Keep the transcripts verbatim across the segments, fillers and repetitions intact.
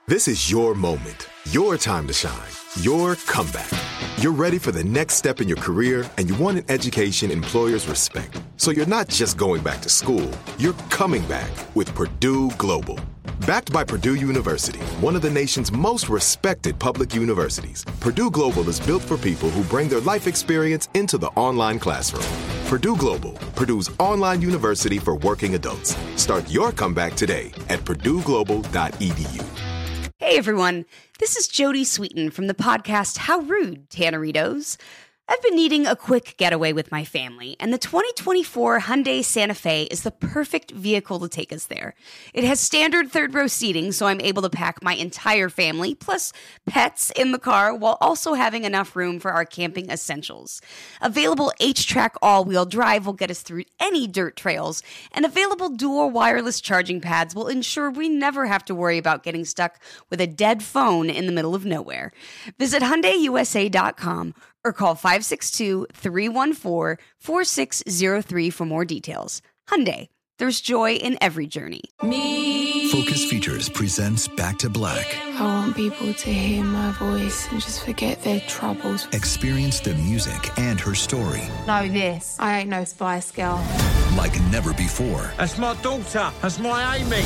This is your moment, your time to shine, your comeback. You're ready for the next step in your career, and you want an education employers respect. So you're not just going back to school, you're coming back with Purdue Global. Backed by Purdue University, one of the nation's most respected public universities, Purdue Global is built for people who bring their life experience into the online classroom. Purdue Global, Purdue's online university for working adults. Start your comeback today at purdue global dot e d u. Hey everyone, this is Jodie Sweetin from the podcast How Rude, Tanneritos. I've been needing a quick getaway with my family, and the twenty twenty-four Hyundai Santa Fe is the perfect vehicle to take us there. It has standard third-row seating, so I'm able to pack my entire family, plus pets, in the car, while also having enough room for our camping essentials. Available H-Track all-wheel drive will get us through any dirt trails, and available dual wireless charging pads will ensure we never have to worry about getting stuck with a dead phone in the middle of nowhere. Visit Hyundai U S A dot com or call five six two, three one four, four six zero three for more details. Hyundai, there's joy in every journey. Me. Focus Features presents Back to Black. I want people to hear my voice and just forget their troubles. Experience the music and her story. Know this. I ain't no Spice Girl. Like never before. That's my daughter. That's my Amy.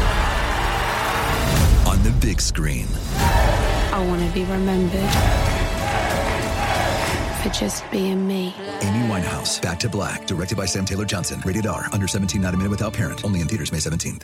On the big screen. I want to be remembered for just being me. Amy Winehouse, Back to Black, directed by Sam Taylor Johnson. Rated R, under seventeen, not a minute without parent. Only in theaters May seventeenth.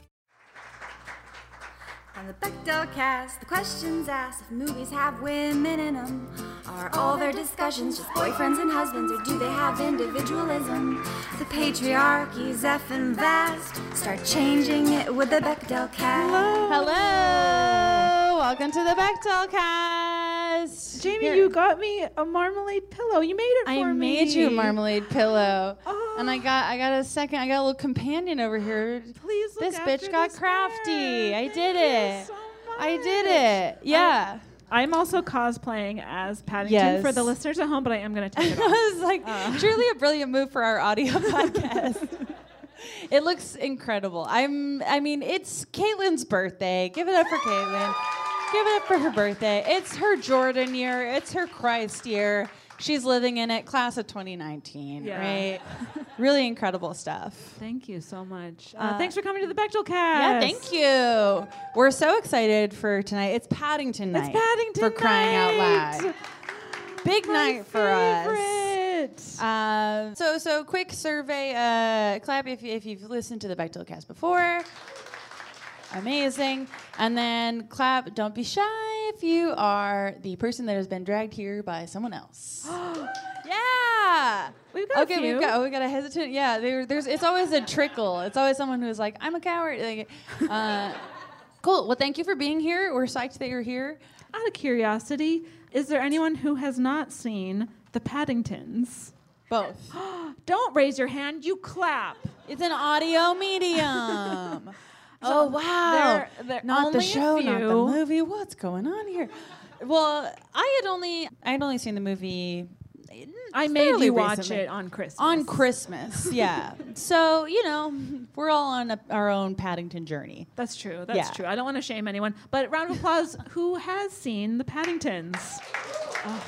On the Bechdel cast, the questions asked if movies have women in them. Are all their discussions just boyfriends and husbands, or do they have individualism? The patriarchy's effing vast. Start changing it with the Bechdel cast. Hello! Welcome to the Bechdel cast. Jamie, Here. you got me a marmalade pillow. You made it for I me. I made you a marmalade pillow. Oh. And I got I got a second, I got a little companion over here. Please look This after bitch got this crafty. bear. I did Thank it. you so I did much. it. Yeah. I'm also cosplaying as Paddington Yes. for the listeners at home, but I am going to take it off. I was like, Uh. truly a brilliant move for our audio podcast. It looks incredible. I'm I mean, it's Caitlin's birthday. Give it up for Caitlin. Give it up for her birthday. It's her Jordan year. It's her Christ year. She's living in it. Class of twenty nineteen, Yeah. right? Really incredible stuff. Thank you so much. Uh, Uh, thanks for coming to the Bechdel cast. Yeah, thank you. We're so excited for tonight. It's Paddington night. It's Paddington For crying out night. loud. Big My night for us. favorite. Um, so, so quick survey. Uh, clap if, you, if you've listened to the Bechdel cast before. Amazing. And then clap, don't be shy if you are the person that has been dragged here by someone else. Yeah. We've got okay, a few. we've got oh, we got a hesitant. Yeah, there, there's it's always a trickle. It's always someone who's like, I'm a coward. Like, uh, cool. Well, thank you for being here. We're psyched that you're here. Out of curiosity, is there anyone who has not seen the Paddingtons? Both. Don't raise your hand, you clap. It's an audio medium. Oh, wow. There, there Not the only a show, not the few. movie. What's going on here? Well, I had only I had only seen the movie. I made fairly you watch recently. it on Christmas. On Christmas, yeah. So, you know, we're all on a, our own Paddington journey. That's true. That's Yeah. true. I don't want to shame anyone, but round of applause. Who has seen the Paddingtons? Oh.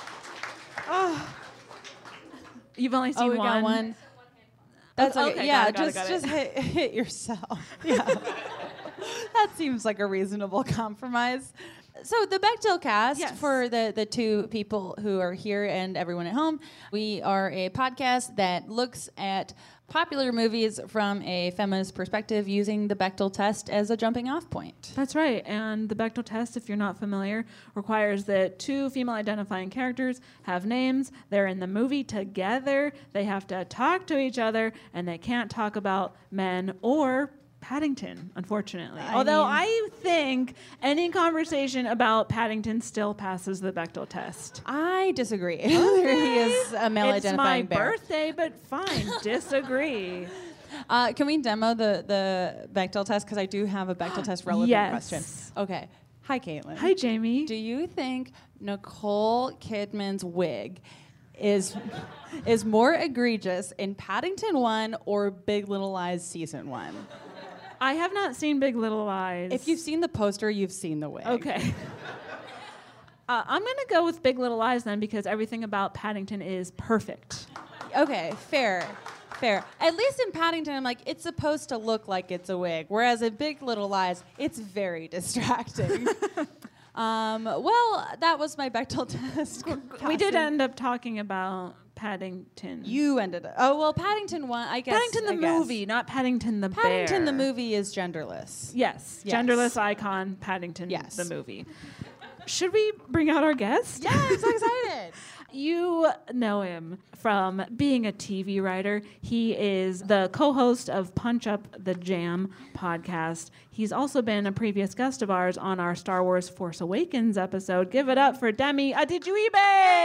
Oh. You've only seen Oh, we one. got one. That's Oh, okay. okay, Yeah, got it, got just it, got just hit, hit yourself. Yeah. That seems like a reasonable compromise. So the Bechdel cast, Yes. for the, the two people who are here and everyone at home, we are a podcast that looks at popular movies from a feminist perspective using the Bechdel test as a jumping off point. That's right. And the Bechdel test, if you're not familiar, requires that two female identifying characters have names. They're in the movie together. They have to talk to each other, and they can't talk about men or Paddington, unfortunately. I Although mean- I think any conversation about Paddington still passes the Bechdel test. I disagree. he is a male It's identifying my bear. birthday, but fine, disagree. Uh, can we demo the, the Bechdel test? Because I do have a Bechdel test relevant Yes. question. Okay. Hi, Caitlin. Hi, Jamie. Do you think Nicole Kidman's wig is is more egregious in Paddington one or Big Little Lies season one? I have not seen Big Little Lies. If you've seen the poster, you've seen the wig. Okay. uh, I'm going to go with Big Little Lies then because everything about Paddington is perfect. Okay, fair. Fair. At least in Paddington, I'm like, it's supposed to look like it's a wig. Whereas in Big Little Lies, it's very distracting. um, well, that was my Bechdel test. We did end up talking about Paddington. You ended up. Oh, well, Paddington one, I guess. Paddington the I guess. movie, not Paddington the bear. Paddington the movie is genderless. Yes, Yes. genderless icon, Paddington Yes. the movie. Should we bring out our guest? Yeah, I'm so excited. You know him from being a T V writer. He is the co-host of Punch Up the Jam podcast. He's also been a previous guest of ours on our Star Wars Force Awakens episode. Give it up for Demi Adejuyigbe.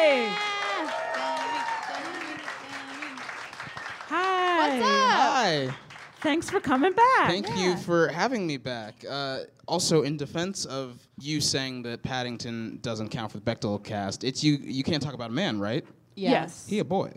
Hi. What's up? Hi. Thanks for coming back. Thank you for having me back. Uh, also, in defense of you saying that Paddington doesn't count for the Bechdel cast, it's you. You can't talk about a man, right? Yes. He a boy.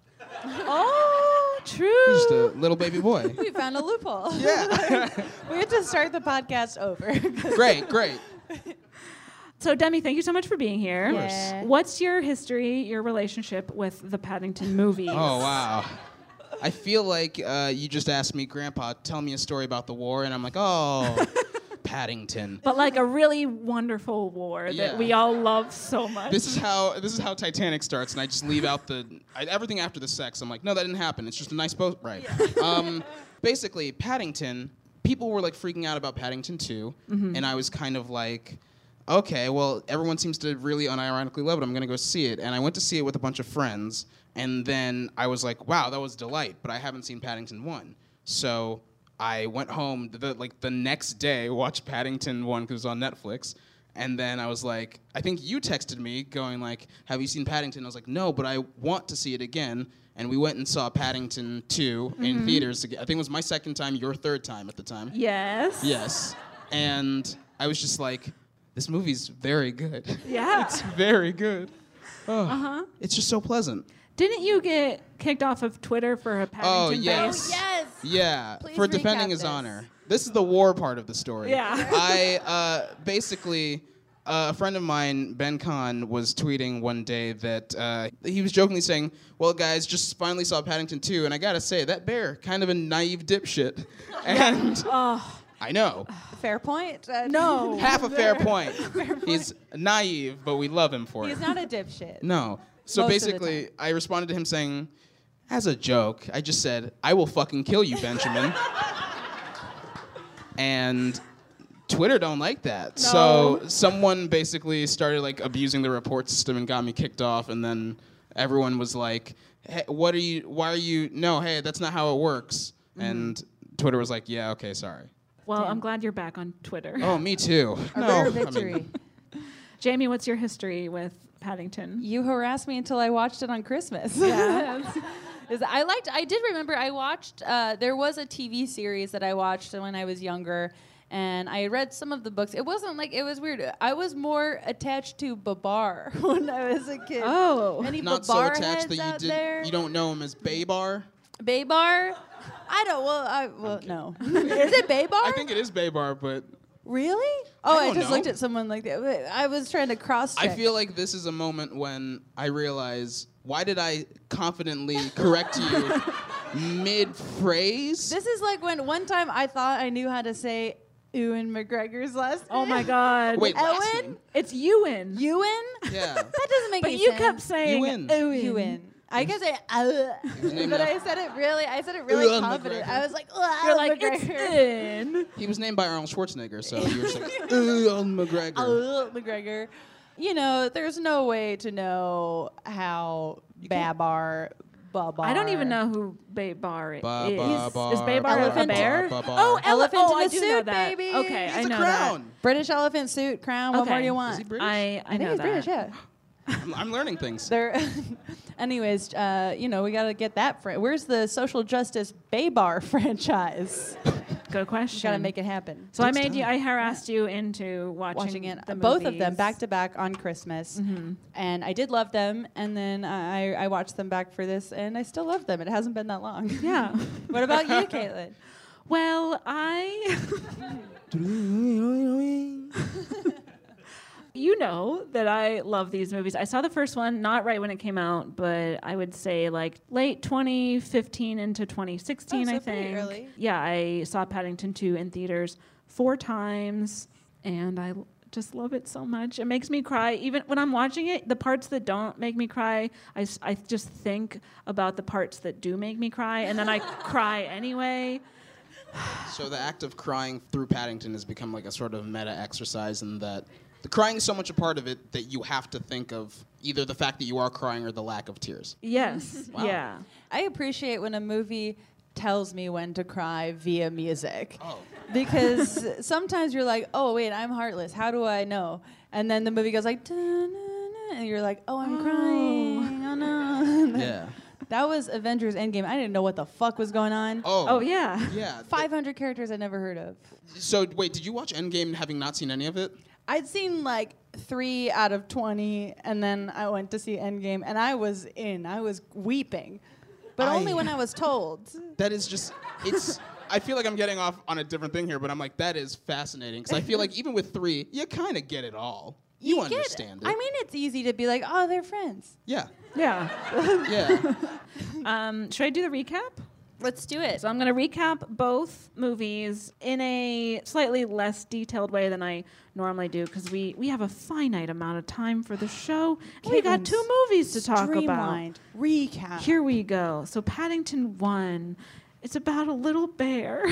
Oh, true. He's just a little baby boy. We found a loophole. Yeah. We had to start the podcast over. Great, great. So, Demi, thank you so much for being here. Of course. Yeah. What's your history, your relationship with the Paddington movies? Oh wow. I feel like uh, you just asked me, Grandpa, tell me a story about the war, and I'm like, oh, Paddington. But like a really wonderful war Yeah. that we all love so much. This is how this is how Titanic starts, and I just leave out the I, everything after the sex. I'm like, no, that didn't happen. It's just a nice boat ride. Um, basically, Paddington. People were like freaking out about Paddington two, Mm-hmm. and I was kind of like, okay, well, everyone seems to really unironically love it. I'm gonna go see it, and I went to see it with a bunch of friends, and then I was like, wow, that was delight. But I haven't seen Paddington one, so I went home the, like the next day, watched Paddington one because it was on Netflix, and then I was like, I think you texted me going like, have you seen Paddington? I was like, no, but I want to see it again. And we went and saw Paddington two Mm-hmm. in theaters. Again. I think it was my second time, your third time at the time. Yes. Yes. And I was just like, this movie's very good. Yeah. It's very good. Oh, Uh-huh. It's just so pleasant. Didn't you get kicked off of Twitter for a Paddington Oh, base? yes. Oh, yes. Yeah, Please for recap defending his this. honor. This is the war part of the story. Yeah. I uh, basically, uh, a friend of mine, Ben Kahn, was tweeting one day that uh, he was jokingly saying, well, guys, just finally saw Paddington two, and I gotta say, that bear, kind of a naive dipshit. And Oh, I know, Fair point. Uh, no. half a fair point. He's naive, but we love him for it. He's not a dipshit. No. So Most of the basically, I responded to him saying, as a joke, I just said, I will fucking kill you, Benjamin. And Twitter don't like that. So someone basically started like abusing the report system and got me kicked off, and then everyone was like, hey, what are you, why are you, no, hey, that's not how it works. Mm-hmm. And Twitter was like, yeah, okay, sorry. Well, I'm glad you're back on Twitter. Oh, me too. A no, rare I mean, victory. Jamie, what's your history with Paddington? You harassed me until I watched it on Christmas. Yeah. Is- I liked. I did remember. I watched. Uh, there was a T V series that I watched when I was younger, and I read some of the books. It wasn't like it was weird. I was more attached to Babar when I was a kid. Oh. Any not so Babar attached heads that you out did, there? you don't know him as Baybar. Baybar? I don't. Well, I well no. Is it Baybar? I think it is Baybar, but Really? Oh, I, don't just know. looked at someon like that. I was trying to cross I check. feel like this is a moment when I realize, why did I confidently correct you mid-phrase? This is like when one time I thought I knew how to say Ewan McGregor's last name. Oh my God. Wait, last Ewan? name? It's Ewan. Ewan? Yeah. That doesn't make But any you sense. kept saying Ewan. Ewan. Ewan. I guess I, uh, named but after- I said it really. I said it really Ewan confident. McGregor. I was like, "Ugh, You're like, it's McGregor." in. He was named by Arnold Schwarzenegger, so you were just like, ugh, McGregor. Ugh, McGregor. You know, there's no way to know how Babar, Babar. I don't even know who Baybar is. Ba, ba, bar, is Baybar bar, a Elephant- bear? ba, ba, Oh, bar. Elephant oh, in I a do know suit, that. baby. Okay, He's I a know crown. British elephant suit, crown. What Okay. more do you Is want? he that. British? I, I, I think know he's that. British, yeah. I'm, I'm learning things. There. Anyways, uh, you know, we got to get that. Fr- Where's the social justice Baybar franchise? Good question. Got to make it happen. So I Takes made you. time. I harassed you into watching, Watching it, the both of them movies. back to back on Christmas, Mm-hmm. and I did love them. And then I, I watched them back for this, and I still love them. It hasn't been that long. Yeah. What about you, Caitlin? Well, I... You know that I love these movies. I saw the first one, not right when it came out, but I would say like late twenty fifteen into twenty sixteen, Oh, so I pretty think. early. Yeah, I saw Paddington two in theaters four times, and I l- just love it so much. It makes me cry. Even when I'm watching it, the parts that don't make me cry, I, s- I just think about the parts that do make me cry, and then I cry anyway. So the act of crying through Paddington has become like a sort of meta exercise in that the crying is so much a part of it that you have to think of either the fact that you are crying or the lack of tears. Yes, Wow. yeah. I appreciate when a movie tells me when to cry via music. Oh. Because sometimes you're like, oh, wait, I'm heartless. How do I know? And then the movie goes like, "Da-na-na," and you're like, oh, I'm Oh. crying. Oh, no. Yeah. That was Avengers Endgame. I didn't know what the fuck was going on. Oh. Oh, yeah. Yeah. five hundred characters I'd never heard of. So wait, did you watch Endgame having not seen any of it? I'd seen like three out of twenty, and then I went to see Endgame, and I was in. I was weeping. But I- only when I was told. That is just, it's, I feel like I'm getting off on a different thing here, but I'm like, that is fascinating. Because I feel like even with three, you kind of get it all. You, get- understand it. I mean, it's easy to be like, oh, they're friends. yeah. Yeah. Yeah. Um, should I do the recap? Let's do it. So I'm going to recap both movies in a slightly less detailed way than I normally do because we, we have a finite amount of time for the show. And we got Caitlin's two movies to talk about. Streamlined. Recap. Here we go. So Paddington one. It's about a little bear.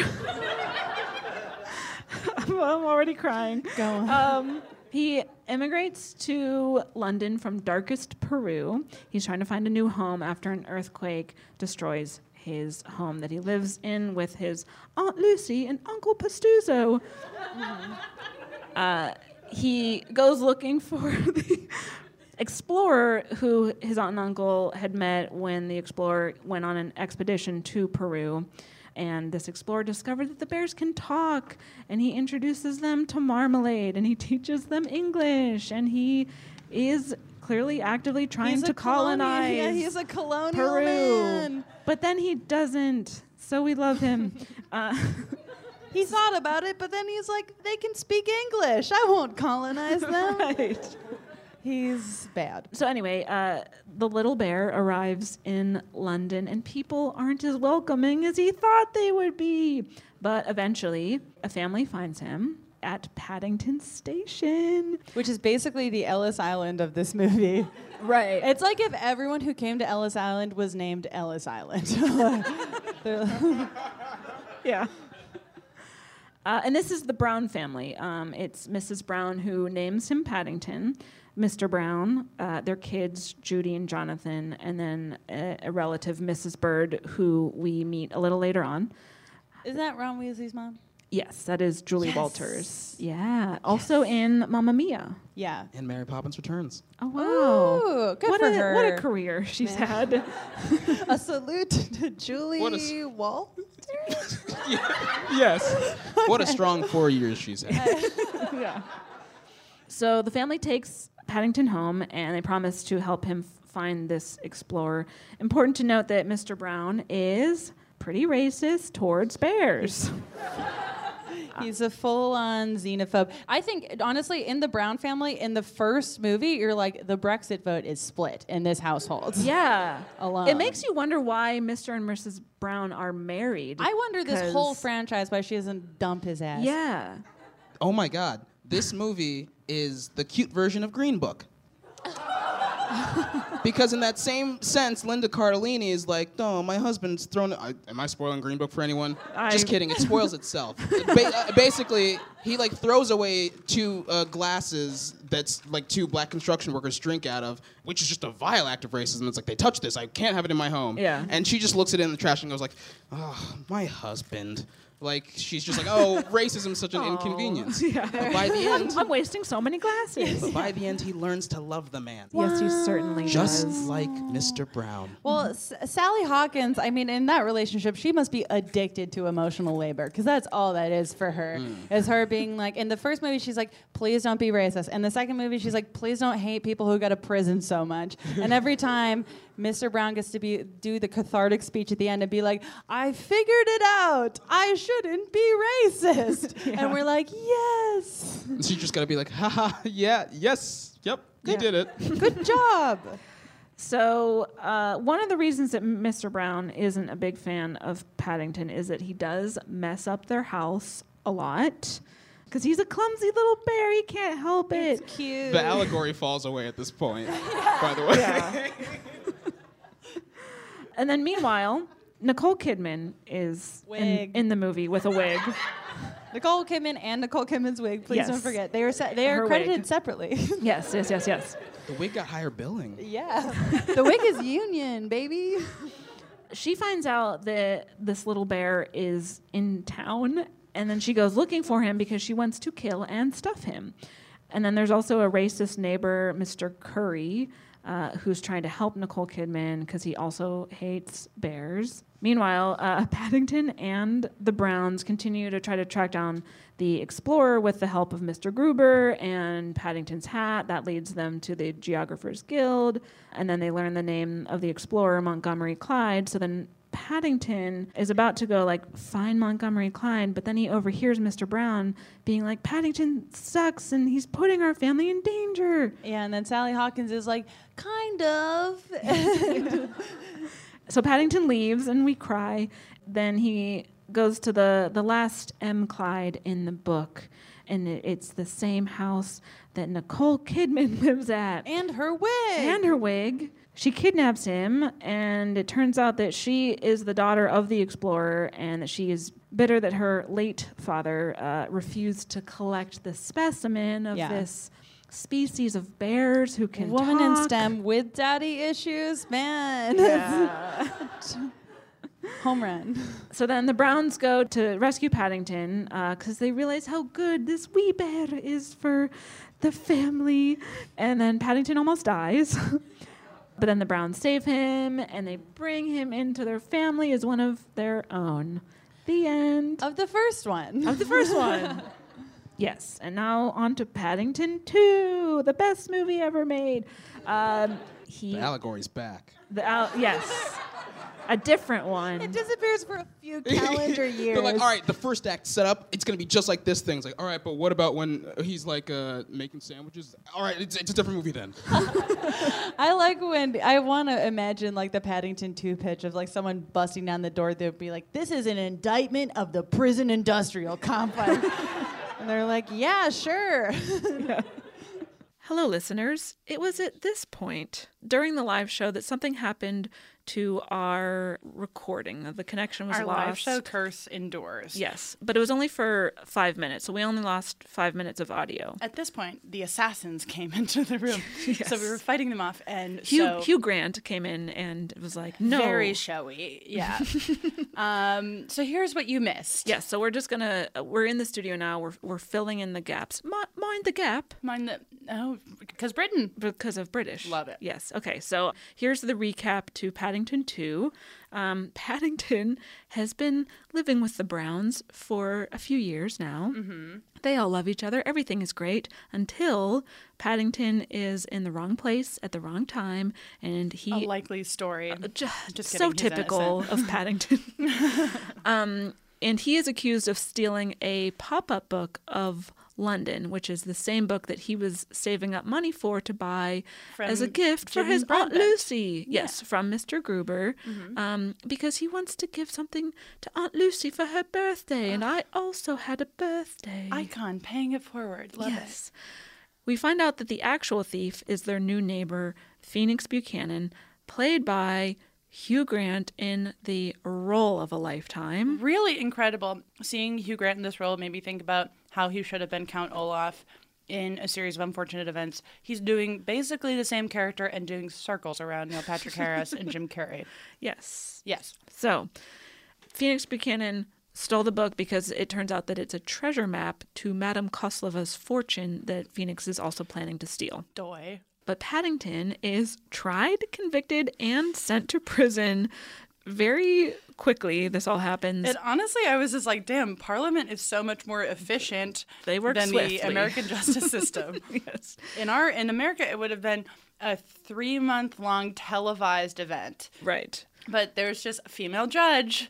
I'm already crying. Go on. Um, he immigrates to London from darkest Peru. He's trying to find a new home after an earthquake destroys his home that he lives in with his Aunt Lucy and Uncle Pastuzo. Uh, he goes looking for the explorer who his aunt and uncle had met when the explorer went on an expedition to Peru. And this explorer discovered that the bears can talk, and he introduces them to marmalade, and he teaches them English, and he is clearly actively trying He's to a colonial- colonize Yeah, he's a colonial Peru. man. But then he doesn't, so we love him. uh, He thought about it, but then he's like, they can speak English. I won't colonize them. right. He's bad. So anyway, uh, the little bear arrives in London, and people aren't as welcoming as he thought they would be. But eventually, a family finds him at Paddington Station. Which is basically the Ellis Island of this movie. Right. It's like if everyone who came to Ellis Island was named Ellis Island. They're- Yeah. Uh, and this is the Brown family. Um, it's Missus Brown who names him Paddington, Mister Brown, uh, their kids, Judy and Jonathan, and then a, a relative, Missus Bird, who we meet a little later on. Isn't that Ron Weasley's mom? Yes, that is Julie Yes. Walters. Yeah. Also in Mamma Mia. Yeah. And Mary Poppins Returns. Oh, wow. Ooh, good what for a, her. What a career she's had. A salute to Julie What a s- Walters. Yes. What a strong four years she's had. Yeah. So the family takes Paddington home, and they promise to help him f- find this explorer. Important to note that Mister Brown is pretty racist towards bears. He's a full-on xenophobe. I think, honestly, in the Brown family, in the first movie, you're like, the Brexit vote is split in this household. Yeah. Alone. It makes you wonder why Mister and Missus Brown are married. I wonder this whole 'cause- franchise why she doesn't dump his ass. Yeah. Oh my God. This movie is the cute version of Green Book. Because in that same sense, Linda Cardellini is like, no, my husband's thrown... I, am I spoiling Green Book for anyone? I- Just kidding. It spoils itself. ba- uh, basically, he like throws away two uh, glasses that's like two black construction workers drink out of, which is just a vile act of racism. It's like, they touched this. I can't have it in my home. Yeah. And she just looks at it in the trash and goes like, oh, my husband. Like, she's just like, oh, racism is such an inconvenience. Yeah. But by the end... I'm, I'm wasting so many glasses. But by the end, he learns to love the man. Yes, he certainly Just does. like Mister Brown. Well, S- Sally Hawkins, I mean, in that relationship, she must be addicted to emotional labor because that's all that is for her. Is her being like, in the first movie, she's like, please don't be racist. In the second movie, she's like, please don't hate people who go to prison so much. And every time Mister Brown gets to be do the cathartic speech at the end and be like, I figured it out. I shouldn't be racist. Yeah. And we're like, yes. So you just got to be like, haha, yeah, yes, yep, you yeah. did it. Good job. So uh, one of the reasons that Mister Brown isn't a big fan of Paddington is that he does mess up their house a lot. Because he's a clumsy little bear. He can't help it. It's cute. The allegory falls away at this point, yeah. by the way. Yeah. And then meanwhile, Nicole Kidman is in, in the movie with a wig. Nicole Kidman and Nicole Kidman's wig. Please yes. don't forget. They are se- they are Her credited wig. separately. Yes, yes, yes, yes. The wig got higher billing. Yeah. The wig is union, baby. She finds out that this little bear is in town, and then she goes looking for him because she wants to kill and stuff him. And then there's also a racist neighbor, Mister Curry, uh, who's trying to help Nicole Kidman because he also hates bears. Meanwhile, uh, Paddington and the Browns continue to try to track down the explorer with the help of Mister Gruber and Paddington's hat. That leads them to the Geographers Guild, and then they learn the name of the explorer, Montgomery Clyde. So then Paddington is about to go, like, find Montgomery Clyde, but then he overhears Mister Brown being like, Paddington sucks, and he's putting our family in danger. Yeah, and then Sally Hawkins is like, kind of. So Paddington leaves, and we cry. Then he goes to the, the last M. Clyde in the book, and it, it's the same house that Nicole Kidman lives at. And her wig. And her wig. She kidnaps him, and it turns out that she is the daughter of the explorer, and that she is bitter that her late father uh, refused to collect the specimen of yeah. this species of bears who can Woman talk. in STEM with daddy issues, man. Yeah. Home run. So then the Browns go to rescue Paddington because uh, they realize how good this wee bear is for the family. And then Paddington almost dies. But then the Browns save him, and they bring him into their family as one of their own. The end. Of the first one. Of the first one. Yes. And now on to Paddington two, the best movie ever made. Um, he, the allegory's back. The al- Yes. A different one. It disappears for a few calendar years. They're like, all right, the first act set up, it's going to be just like this thing. It's like, all right, but what about when he's like uh, making sandwiches? All right, it's, it's a different movie then. I like when, I want to imagine like the Paddington two pitch of like someone busting down the door. They'd be like, this is an indictment of the prison industrial complex. And they're like, yeah, sure. Yeah. Hello, listeners. It was at this point during the live show that something happened to our recording. The connection was our lost. Our live show curse endures. Yes, but it was only for five minutes, so we only lost five minutes of audio. At this point, the assassins came into the room, yes. so we were fighting them off, and Hugh, so Hugh Grant came in and was like, "No, very showy." Yeah. um, so here's what you missed. Yes, so we're just gonna we're in the studio now. We're we're filling in the gaps. M- mind the gap. Mind the oh, because Britain. Because of British. Love it. Yes. Okay. So here's the recap to Paddington two. Um, Paddington has been living with the Browns for a few years now. Mm-hmm. They all love each other. Everything is great until Paddington is in the wrong place at the wrong time, and he a likely story. Uh, j- Just so kidding, typical of Paddington. um, and he is accused of stealing a pop-up book of London, which is the same book that he was saving up money for to buy from as a gift Jim for his Broadbent. Aunt Lucy. Yeah. Yes, from Mister Gruber, mm-hmm. um, because he wants to give something to Aunt Lucy for her birthday, and I also had a birthday. Icon, paying it forward. Love yes. It. We find out that the actual thief is their new neighbor, Phoenix Buchanan, played by Hugh Grant in the role of a lifetime. Really incredible. Seeing Hugh Grant in this role made me think about how he should have been Count Olaf in a series of unfortunate events. He's doing basically the same character and doing circles around Neil Patrick Harris and Jim Carrey. Yes. Yes. So, Phoenix Buchanan stole the book because it turns out that it's a treasure map to Madame Koslova's fortune that Phoenix is also planning to steal. Doy. But Paddington is tried, convicted, and sent to prison very quickly. This all happens. And honestly, I was just like, damn, Parliament is so much more efficient they work than swiftly. the American justice system. Yes. In our in America, it would have been a three-month-long televised event. Right. But there's just a female judge.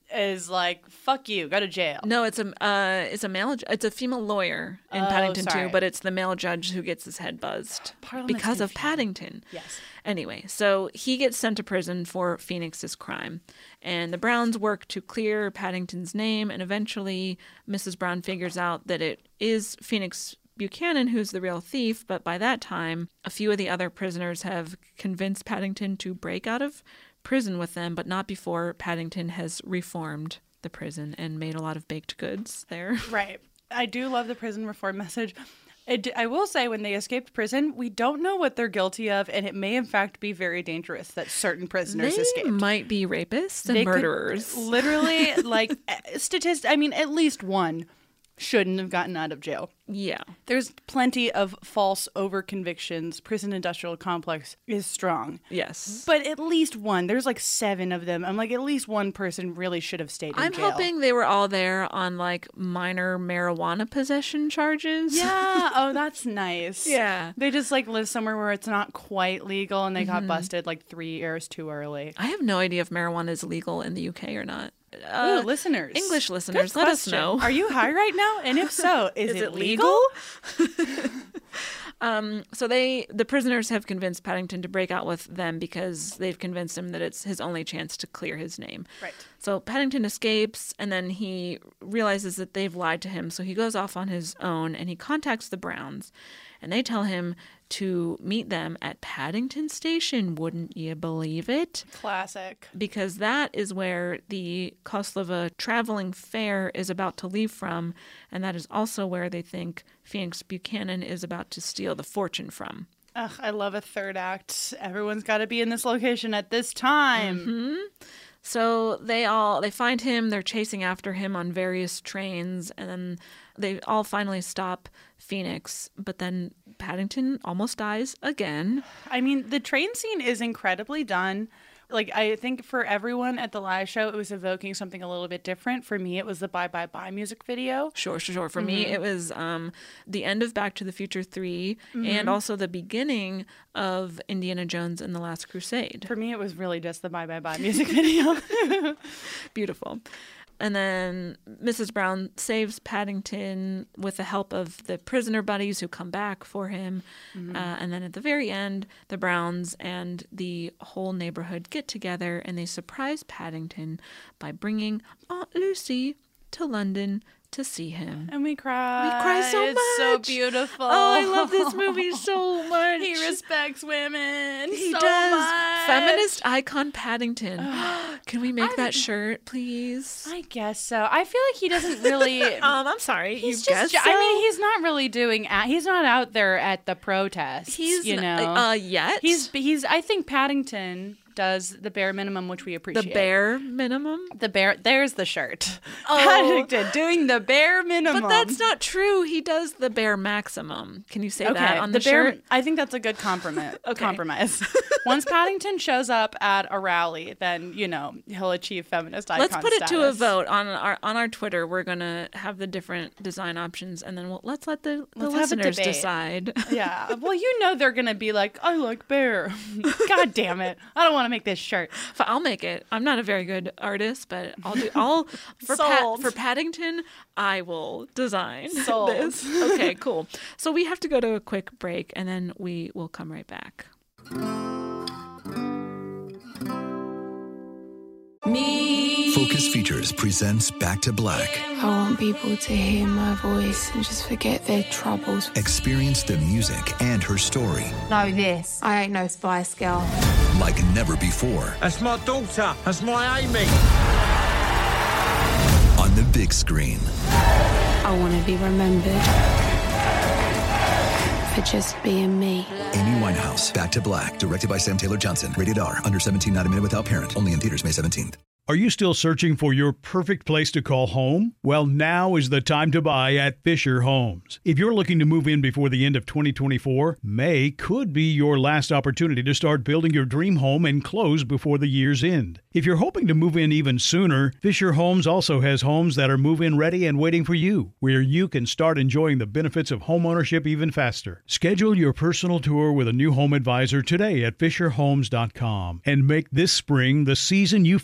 is like, fuck you, go to jail. No, it's a uh, it's a male. It's a female lawyer in Oh, Paddington sorry. two, but it's the male judge who gets his head buzzed Parliament's because of confusing. Paddington. Yes. Anyway, so he gets sent to prison for Phoenix's crime, and the Browns work to clear Paddington's name, and eventually Missus Brown figures out that it is Phoenix Buchanan who's the real thief, but by that time, a few of the other prisoners have convinced Paddington to break out of prison with them, but not before Paddington has reformed the prison and made a lot of baked goods there. Right. I do love the prison reform message. I, d- I will say, when they escaped prison, we don't know what they're guilty of, and it may in fact be very dangerous that certain prisoners They escaped. might be rapists and They could murderers. literally, like, statist. I mean, at least one shouldn't have gotten out of jail. Yeah. There's plenty of false over-convictions. Prison industrial complex is strong. Yes. But at least one. There's like seven of them. I'm like, at least one person really should have stayed in I'm jail. hoping they were all there on like minor marijuana possession charges. Yeah. Oh, that's nice. Yeah. They just like live somewhere where it's not quite legal and they got busted like three years too early. I have no idea if marijuana is legal in the U K or not. Uh, Ooh, listeners. English listeners, Good let us question. know. Are you high right now? And if so, is, Is it, it legal? Um, so they, the prisoners have convinced Paddington to break out with them because they've convinced him that it's his only chance to clear his name. Right. So Paddington escapes, and then he realizes that they've lied to him. So he goes off on his own, and he contacts the Browns, and they tell him to meet them at Paddington Station. Wouldn't you believe it? Classic. Because that is where the Koslova traveling fair is about to leave from, and that is also where they think Phoenix Buchanan is about to steal the fortune from. Ugh, I love a third act. Everyone's got to be in this location at this time. Mm-hmm. So they all they find him. They're chasing after him on various trains, and then they all finally stop Phoenix. But then Paddington almost dies again. I mean, the train scene is incredibly done. Like, I think for everyone at the live show, it was evoking something a little bit different. For me, it was the Bye Bye Bye music video. Sure, sure, sure. For me, it was um, the end of Back to the Future three, and also the beginning of Indiana Jones and the Last Crusade. For me, it was really just the Bye Bye Bye music video. Beautiful. And then Missus Brown saves Paddington with the help of the prisoner buddies who come back for him. Mm-hmm. Uh, and then at the very end, the Browns and the whole neighborhood get together and they surprise Paddington by bringing Aunt Lucy to London to see him. And we cry. We cry so it's so much. beautiful. Oh, I love this movie so much. He respects women He so does. much. Feminist icon Paddington. Can we make that shirt, please? I guess so. I feel like he doesn't really. um, I'm sorry. He's you just. guess I so? mean, he's not really doing. a- He's not out there at the protests. He's you know. n- uh, yet. He's. He's. I think Paddington does the bare minimum, which we appreciate. the bare minimum. The bare. There's the shirt. Oh. Paddington doing the bare minimum. But that's not true. He does the bare maximum. Can you say okay. that on the, bare, shirt? I think that's a good compromise. Okay. Compromise. Once Paddington shows up at a rally, then you know he'll achieve feminist icon Let's put it to a status. vote on our on our Twitter. We're gonna have the different design options, and then we'll let's let the, the Let's have a listeners debate. decide. Yeah. Well, you know they're gonna be like, I like bear. God damn it! I don't want to make this shirt. F- I'll make it. I'm not a very good artist, but I'll do. I'll for Pat, Sold. for Paddington. I will design Sold. this. Okay, cool. So we have to go to a quick break, and then we will come right back. Focus Features presents Back to Black. I want people to hear my voice and just forget their troubles. Experience the music and her story Know this. I ain't no Spice Girl. like never before That's my daughter. That's my Amy. on the big screen. I want to be remembered for just being me. Amy Winehouse, Back to Black, directed by Sam Taylor Johnson. Rated R, under seventeen, not a minute without parent. Only in theaters May seventeenth. Are you still searching for your perfect place to call home? Well, now is the time to buy at Fisher Homes. If you're looking to move in before the end of twenty twenty-four, May could be your last opportunity to start building your dream home and close before the year's end. If you're hoping to move in even sooner, Fisher Homes also has homes that are move-in ready and waiting for you, where you can start enjoying the benefits of homeownership even faster. Schedule your personal tour with a new home advisor today at fisher homes dot com and make this spring the season you find your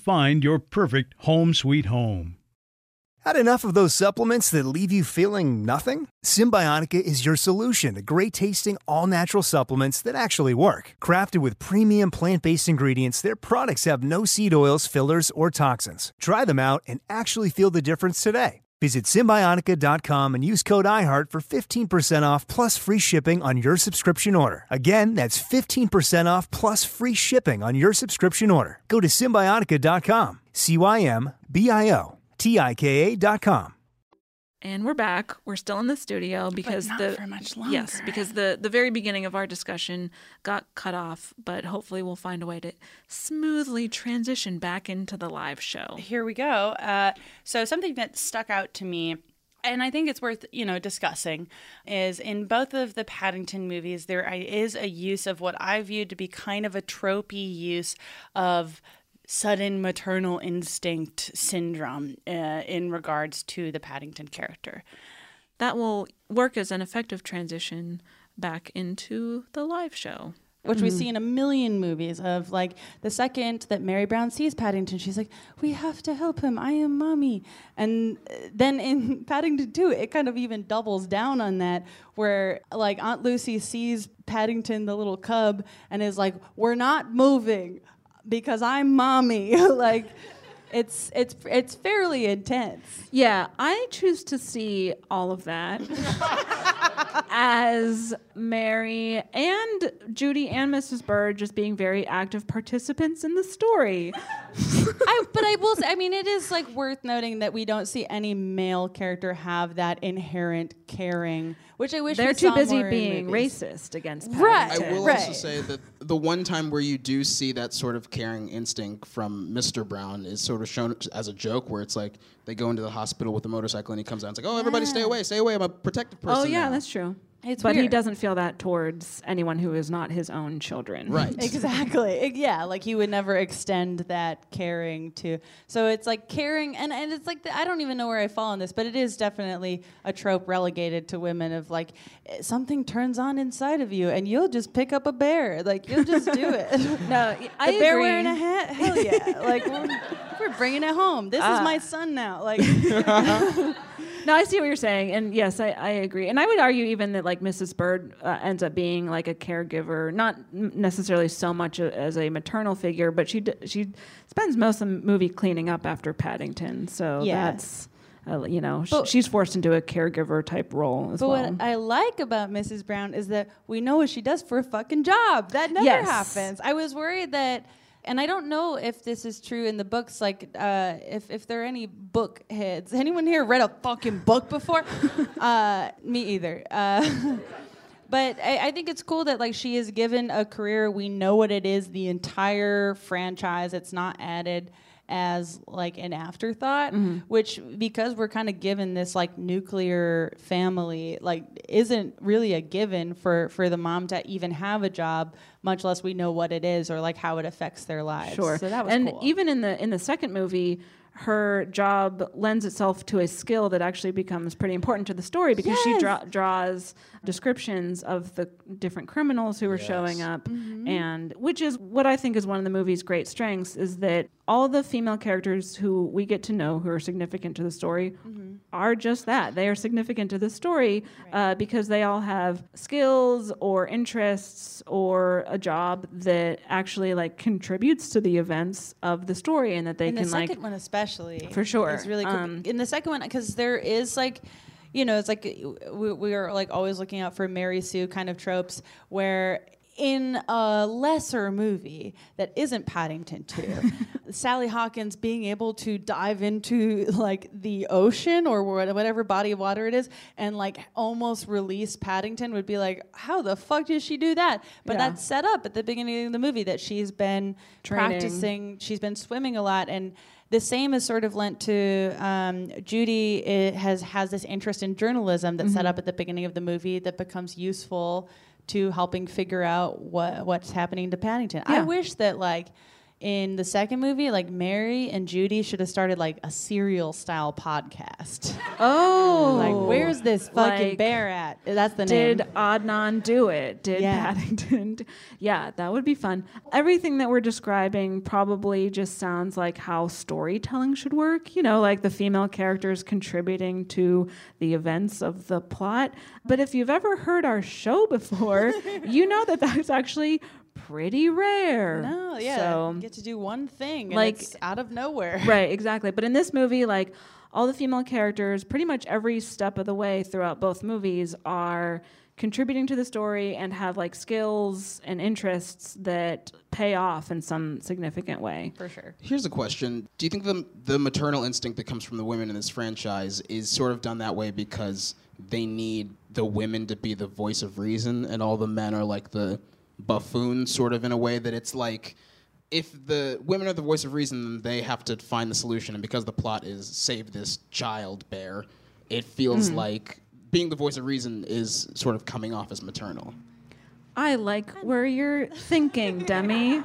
your perfect home sweet home. Had enough of those supplements that leave you feeling nothing? Symbiotica is your solution to great-tasting, all-natural supplements that actually work. Crafted with premium plant-based ingredients, their products have no seed oils, fillers, or toxins. Try them out and actually feel the difference today. Visit Symbiotica dot com and use code iHeart for fifteen percent off plus free shipping on your subscription order. Again, that's fifteen percent off plus free shipping on your subscription order. Go to Symbiotica dot com. C Y M B I O T I K A dot com. And we're back. We're still in the studio because but not the for much longer. Yes, because the the very beginning of our discussion got cut off, but hopefully we'll find a way to smoothly transition back into the live show. Here we go. Uh, so something that stuck out to me, and I think it's worth, you know, discussing, is in both of the Paddington movies, there is a use of what I viewed to be kind of a tropey use of sudden maternal instinct syndrome uh, in regards to the Paddington character. That will work as an effective transition back into the live show. Which we see in a million movies of, like, the second that Mary Brown sees Paddington, she's like, we have to help him, I am mommy. And then in Paddington two, it kind of even doubles down on that, where, like, Aunt Lucy sees Paddington, the little cub, and is like, we're not moving because I'm mommy. Like, it's it's it's fairly intense. Yeah, I choose to see all of that as Mary and Judy and Missus Bird just being very active participants in the story. I, but I will say, I mean, it is, like, worth noting that we don't see any male character have that inherent caring, which I wish they're we too saw busy more in being movies. racist against Right. Paddington. I will Right. also say that the one time where you do see that sort of caring instinct from Mister Brown is sort of shown as a joke, where it's like they go into the hospital with the motorcycle and he comes out and it's like, oh, everybody stay away, stay away, I'm a protective person Oh, yeah, now. that's true. It's but he weird. doesn't feel that towards anyone who is not his own children. Right. Exactly. It- yeah, like he would never extend that caring to. So it's like caring, and, and it's like, the, I don't even know where I fall on this, but it is definitely a trope relegated to women of, like, eh, something turns on inside of you and you'll just pick up a bear. Like, you'll just do it. No, I a bear agree. wearing a hat? Hell yeah. Like, we're, we're bringing it home. This Ah. is my son now. Like, No, I see what you're saying, and yes, I, I agree. And I would argue even that, like, Missus Bird uh, ends up being like a caregiver, not n- necessarily so much a, as a maternal figure, but she d- she spends most of the movie cleaning up after Paddington. So Yeah. that's uh, you know sh- But- she's forced into a caregiver type role as but well. what I like about Missus Brown is that we know what she does for a fucking job. That never Yes. happens. I was worried that, and I don't know if this is true in the books, like, uh, if, if there are any book heads. Anyone here read a fucking book before? uh, me either. Uh, but I, I think it's cool that, like, she is given a career. We know what it is, the entire franchise. It's not added as, like, an afterthought, which, because we're kind of given this, like, nuclear family, like, isn't really a given for, for the mom to even have a job, much less we know what it is or, like, how it affects their lives. Sure. So that was and cool. even in the in the second movie, her job lends itself to a skill that actually becomes pretty important to the story because she Yes. dra- draws descriptions of the different criminals who are showing up, Mm-hmm. and which is what I think is one of the movie's great strengths is that all the female characters who we get to know who are significant to the story Mm-hmm. are just that. They are significant to the story uh, because they all have skills or interests or a job that actually, like, contributes to the events of the story, and that they in can the like second one especially, For sure. it's really cool. Um, In the second one, because there is, like, you know, it's like we, we are, like, always looking out for Mary Sue kind of tropes where in a lesser movie that isn't Paddington two, Sally Hawkins being able to dive into, like, the ocean or wha- whatever body of water it is and, like, almost release Paddington would be like, how the fuck did she do that? But Yeah. that's set up at the beginning of the movie that she's been Training. practicing, she's been swimming a lot, and the same is sort of lent to um, Judy. It has has this interest in journalism that's set up at the beginning of the movie that becomes useful to helping figure out what what's happening to Paddington. I Yeah. wish that, like, in the second movie, like Mary and Judy should have started like a serial style podcast. Oh, like where's this fucking like, bear at? That's the did name. Did Adnan do it? Did yeah. Paddington? Do, yeah, that would be fun. Everything that we're describing probably just sounds like how storytelling should work. You know, like the female characters contributing to the events of the plot. But if you've ever heard our show before, you know that that's actually pretty rare. No, yeah. So, you get to do one thing and like, it's out of nowhere. Right, exactly. But in this movie, like all the female characters, pretty much every step of the way throughout both movies are contributing to the story and have like skills and interests that pay off in some significant way. For sure. Here's a question. Do you think the the maternal instinct that comes from the women in this franchise is sort of done that way because they need the women to be the voice of reason and all the men are like the buffoons, sort of in a way that it's like if the women are the voice of reason, then they have to find the solution, and because the plot is save this child bear, it feels mm. like being the voice of reason is sort of coming off as maternal. I like where you're thinking, Demi.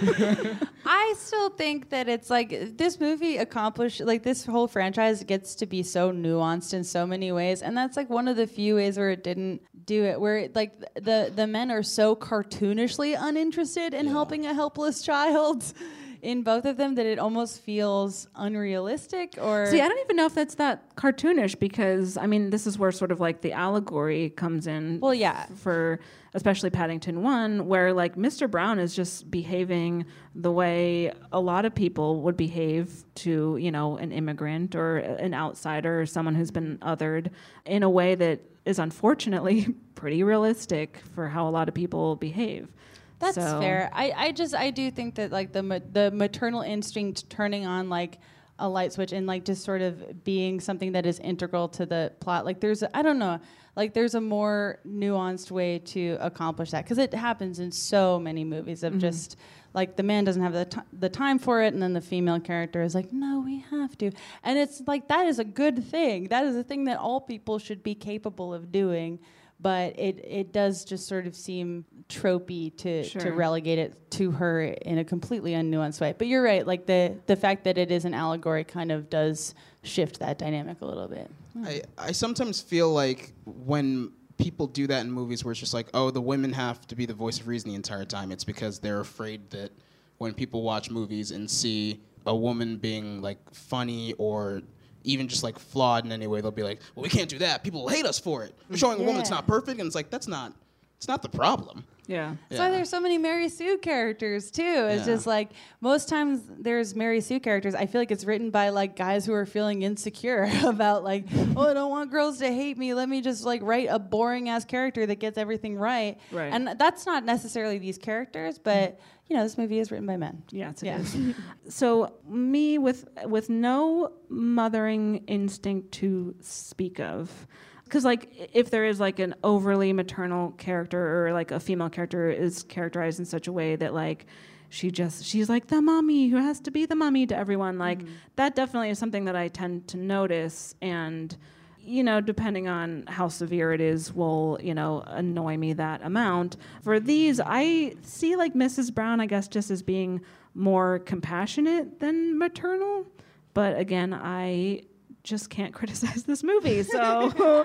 I still think that it's like this movie accomplished, like this whole franchise gets to be so nuanced in so many ways, and that's like one of the few ways where it didn't do it, where it, like the the men are so cartoonishly uninterested in yeah. helping a helpless child in both of them that it almost feels unrealistic. Or see, I don't even know if that's that cartoonish, because I mean this is where sort of like the allegory comes in. Well, yeah, f- for especially Paddington one, where like Mister Brown is just behaving the way a lot of people would behave to, you know, an immigrant or an outsider or someone who's been othered, in a way that is unfortunately pretty realistic for how a lot of people behave. That's so. fair. I, I just I do think that like the ma- the maternal instinct turning on like a light switch and like just sort of being something that is integral to the plot. Like there's a, I don't know, like there's a more nuanced way to accomplish that, because it happens in so many movies of mm-hmm. just like the man doesn't have the t- the time for it, and then the female character is like, no, we have to, and it's like that is a good thing. That is a thing that all people should be capable of doing. But it, it does just sort of seem tropey to, sure. to relegate it to her in a completely unnuanced way. But you're right, like the, the fact that it is an allegory kind of does shift that dynamic a little bit. I, I sometimes feel like when people do that in movies where it's just like, oh, the women have to be the voice of reason the entire time, it's because they're afraid that when people watch movies and see a woman being like funny or even just like flawed in any way, they'll be like, well, we can't do that. People will hate us for it. We're showing yeah. a woman that's not perfect, and it's like, that's not, it's not the problem. Yeah. That's why there's so many Mary Sue characters too. It's yeah. just like most times there's Mary Sue characters. I feel like it's written by like guys who are feeling insecure about like, oh, I don't want girls to hate me. Let me just like write a boring ass character that gets everything right. Right. And that's not necessarily these characters, but you know, this movie is written by men. Yes, it yeah. is. So me with with no mothering instinct to speak of. Because, like, if there is, like, an overly maternal character or, like, a female character is characterized in such a way that, like, she just, she's, like, the mommy who has to be the mommy to everyone, like, mm-hmm. that definitely is something that I tend to notice. And, you know, depending on how severe it is, will, you know, annoy me that amount. For these, I see, like, Missus Brown, I guess, just as being more compassionate than maternal. But, again, I just can't criticize this movie, so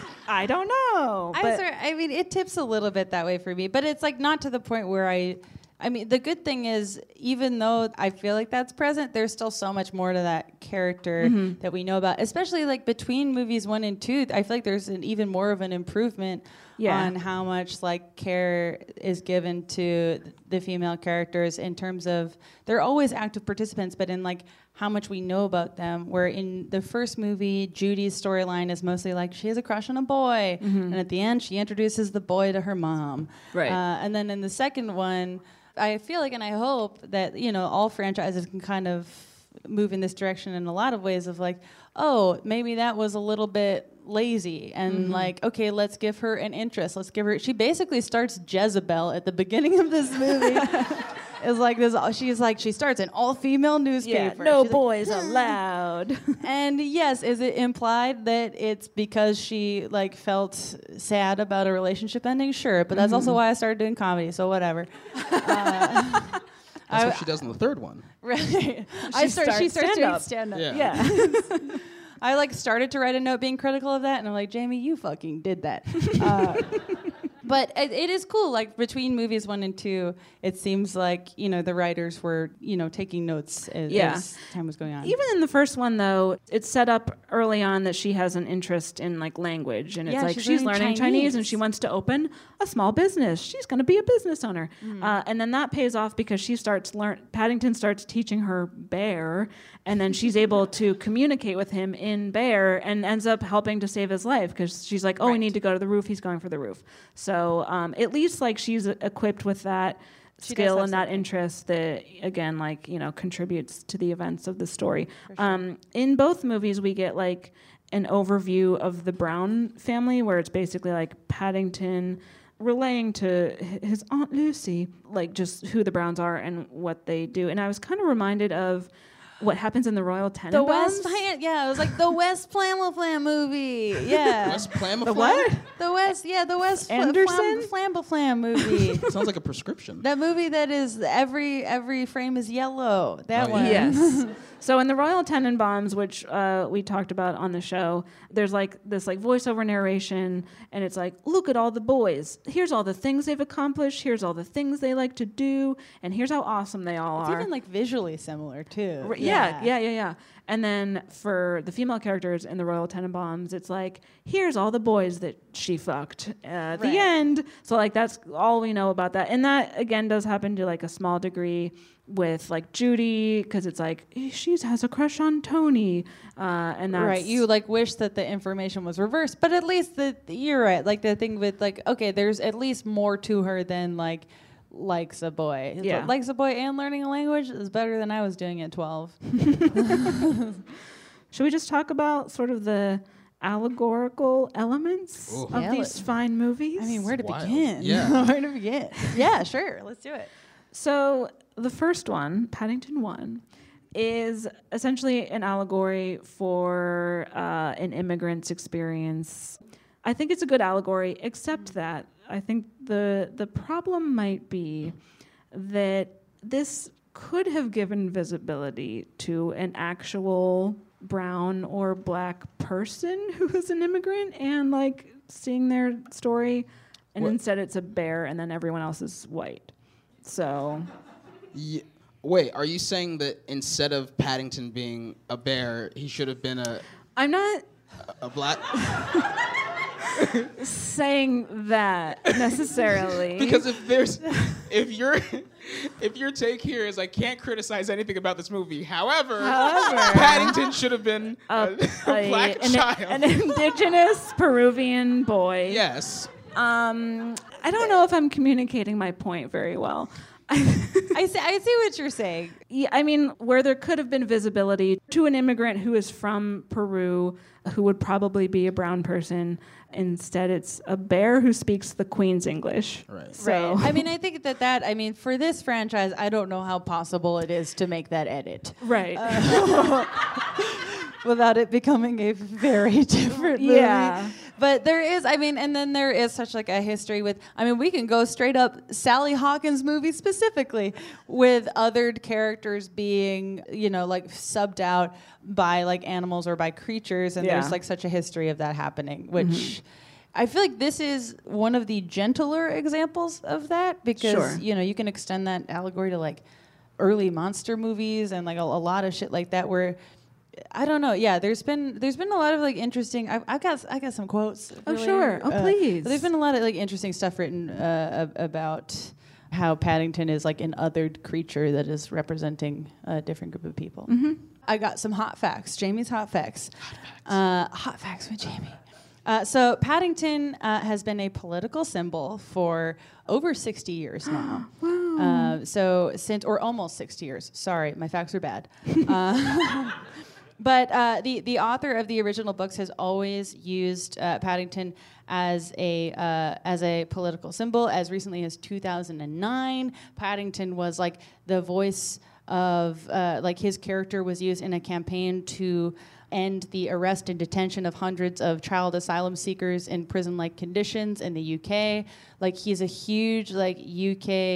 I don't know. I, but sort of, I mean, it tips a little bit that way for me, but it's like not to the point where I, I mean, the good thing is, even though I feel like that's present, there's still so much more to that character mm-hmm. that we know about, especially like between movies one and two. I feel like there's an even more of an improvement yeah. on how much like care is given to the female characters in terms of they're always active participants, but in like how much we know about them, where in the first movie, Judy's storyline is mostly like she has a crush on a boy, mm-hmm. and at the end, she introduces the boy to her mom. Right. Uh, and then in the second one, I feel like, and I hope that, you know, all franchises can kind of move in this direction in a lot of ways of like, oh, maybe that was a little bit lazy, and mm-hmm. like, okay, let's give her an interest. Let's give her, she basically starts Jezebel at the beginning of this movie. Is like this. She's like she starts an all-female newspaper. Yeah, no she's boys like, allowed. And yes, is it implied that it's because she like felt sad about a relationship ending? Sure, but that's mm-hmm. also why I started doing comedy. So whatever. uh, That's I, what she does in the third one. Right. I start, she starts doing stand-up. Yeah. yeah. I like started to write a note being critical of that, and I'm like, Jamie, you fucking did that. Uh, but it, it is cool. Like between movies one and two, it seems like you know the writers were you know taking notes as, Yeah. as time was going on. Even in the first one, though, it's set up early on that she has an interest in like language, and it's Yeah, like she's she's, learning learning Chinese. Chinese. and she wants to open a small business. She's going to be a business owner, Mm-hmm. uh, and then that pays off because she starts learn. Paddington starts teaching her bear, and then she's able to communicate with him in bear, and ends up helping to save his life because she's like, "Oh, we need to go to the roof." He's going for the roof. So um, at least like she's equipped with that She does skill have and that something. interest that again like you know contributes to the events of the story. Um, in both movies we get like an overview of the Brown family where it's basically like Paddington relaying to h- his Aunt Lucy like just who the Browns are and what they do. And I was kind of reminded of what happens in the Royal Tenenbaums. The West Plan, yeah, it was like the West Flamaflam movie, yeah. West Flamaflam? The what? The West, yeah, the West Anderson? Flam, Flambaflam movie. Sounds like a prescription. That movie that is every every frame is yellow. That Oh, one. yeah. Yes. So in the Royal Tenenbaums, which uh, we talked about on the show, there's like this like voiceover narration, and it's like, look at all the boys. Here's all the things they've accomplished. Here's all the things they like to do, and here's how awesome they all It's are. even like visually similar too. R- Yeah, yeah, yeah, yeah. And then for the female characters in the Royal Tenenbaums, it's like, here's all the boys that she fucked uh, at Right. the end. So like that's all we know about that. And that again does happen to like a small degree with like Judy, because it's like she has a crush on Tony, uh, and that's Right, you like wish that the information was reversed, but at least the you're right. Like the thing with like, okay, there's at least more to her than like likes a boy. Yeah. Likes a boy and learning a language is better than I was doing at twelve. Should we just talk about sort of the allegorical elements Ooh. of Yeah, these let- fine movies? I mean, where to Wild. begin? Yeah. Where to begin? Yeah, sure. Let's do it. So the first one, Paddington One, is essentially an allegory for uh, an immigrant's experience. I think it's a good allegory, except that I think the the problem might be that this could have given visibility to an actual brown or black person who is an immigrant and like seeing their story, and What? instead it's a bear and then everyone else is white. So Ye- Wait, are you saying that instead of Paddington being a bear, he should have been a I'm not a black? saying that necessarily. Because if there's, if your, if your take here is I can't criticize anything about this movie. However, However, Paddington should have been a, a, a a- black an, child. an indigenous Peruvian boy. Yes. Um, I don't know if I'm communicating my point very well. I see. I see what you're saying. Yeah, I mean, where there could have been visibility to an immigrant who is from Peru, who would probably be a brown person. Instead, it's a bear who speaks the Queen's English. Right. So, Right. I mean, I think that that. I mean, for this franchise, I don't know how possible it is to make that edit right. without it becoming a very different movie. Yeah. But there is, I mean, and then there is such like a history with, I mean, we can go straight up Sally Hawkins movies specifically with othered characters being, you know, like subbed out by like animals or by creatures. And Yeah. there's like such a history of that happening, which I feel like this is one of the gentler examples of that because, Sure. you know, you can extend that allegory to like early monster movies and like a, a lot of shit like that where I don't know. Yeah, there's been there's been a lot of like interesting. I've, I've got I got some quotes. Oh, really. sure. Oh, Uh, please. There's been a lot of like interesting stuff written uh, ab- about how Paddington is like an othered creature that is representing a different group of people. Mm-hmm. I got some hot facts. Jamie's hot facts. Hot facts, uh, hot facts with Jamie. Uh, so Paddington uh, has been a political symbol for over sixty years now. Wow. Uh, so since or almost sixty years. Sorry, my facts are bad. Uh, But uh, the the author of the original books has always used uh, Paddington as a uh, as a political symbol. As recently as two thousand nine, Paddington was like the voice of uh, like his character was used in a campaign to end the arrest and detention of hundreds of child asylum seekers in prison-like conditions in the U K. Like he's a huge like U K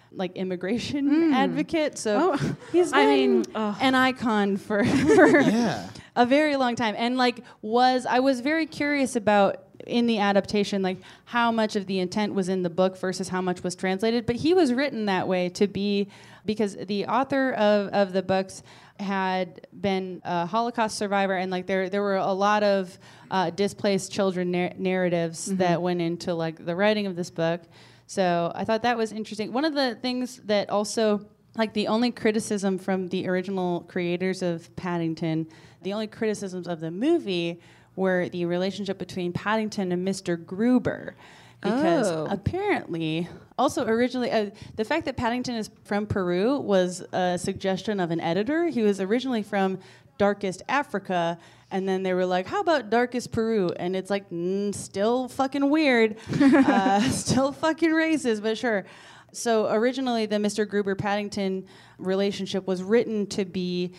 like immigration Mm. advocate. So Oh, he's been I mean, ugh. an icon for, for Yeah. a very long time. And like was I was very curious about in the adaptation, like how much of the intent was in the book versus how much was translated. But he was written that way to be, because the author of, of the books had been a Holocaust survivor, and like there there were a lot of uh, displaced children nar- narratives Mhm. that went into like the writing of this book. So I thought that was interesting. One of the things that also, like the only criticism from the original creators of Paddington, the only criticisms of the movie were the relationship between Paddington and Mister Gruber. Because Oh. apparently, also originally, uh, the fact that Paddington is from Peru was a suggestion of an editor. He was originally from Darkest Africa, and then they were like, how about Darkest Peru? And it's like, mm, still fucking weird, uh, still fucking racist, but sure. So originally, the Mister Gruber Paddington relationship was written to be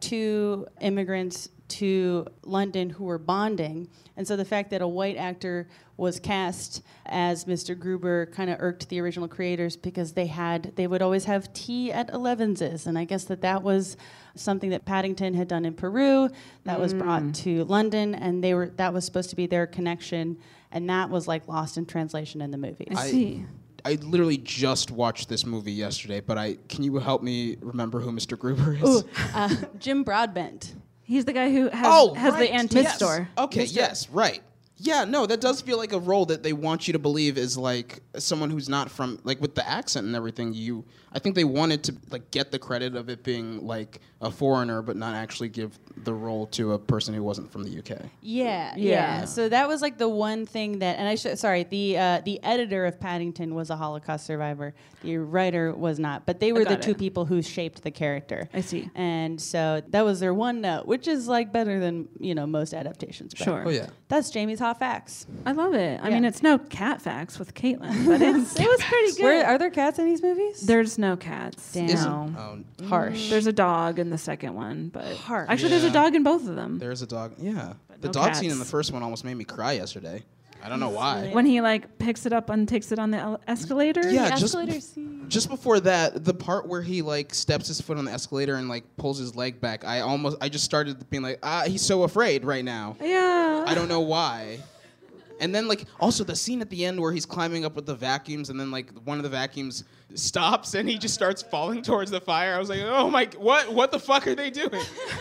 two immigrants to London who were bonding. And so the fact that a white actor was cast as Mister Gruber kind of irked the original creators, because they had they would always have tea at elevenses, and I guess that that was something that Paddington had done in Peru that was brought to London, and they were that was supposed to be their connection, and that was like lost in translation in the movie. I see. I literally just watched this movie yesterday, but I can you help me remember who Mister Gruber is? Ooh, uh, Jim Broadbent. He's the guy who has, oh, has right. the antique yes. store. Okay, Mister yes, right. Yeah, no, that does feel like a role that they want you to believe is like someone who's not from, like with the accent and everything. You, I think they wanted to like get the credit of it being like a foreigner, but not actually give the role to a person who wasn't from the U K. Yeah, yeah, Yeah. So that was like the one thing that, and I should, sorry, the uh, the editor of Paddington was a Holocaust survivor. The writer was not, but they were the got two it. people who shaped the character. I see. And so that was their one note, which is like better than you know most adaptations. but Sure. Oh yeah. That's Jamie's hot facts. I love it. I Yeah. mean, it's no cat facts with Caitlin, but it's, it was pretty good. Where are there cats in these movies? There's no cats. Damn. Is it- No. oh, Harsh. There's a dog in the second one, but Harsh. actually, there's a Yeah. dog in both of them. There's a dog. Yeah. The no dog scene in the cats. first one almost made me cry yesterday. I don't know why. When he like picks it up and takes it on the el- escalator. Yeah, The just escalator bef- scene. just before that, the part where he like steps his foot on the escalator and like pulls his leg back, I almost I just started being like, ah, he's so afraid right now. Yeah. I don't know why. And then like also the scene at the end where he's climbing up with the vacuums and then like one of the vacuums stops and he just starts falling towards the fire. I was like, oh my, what what the fuck are they doing?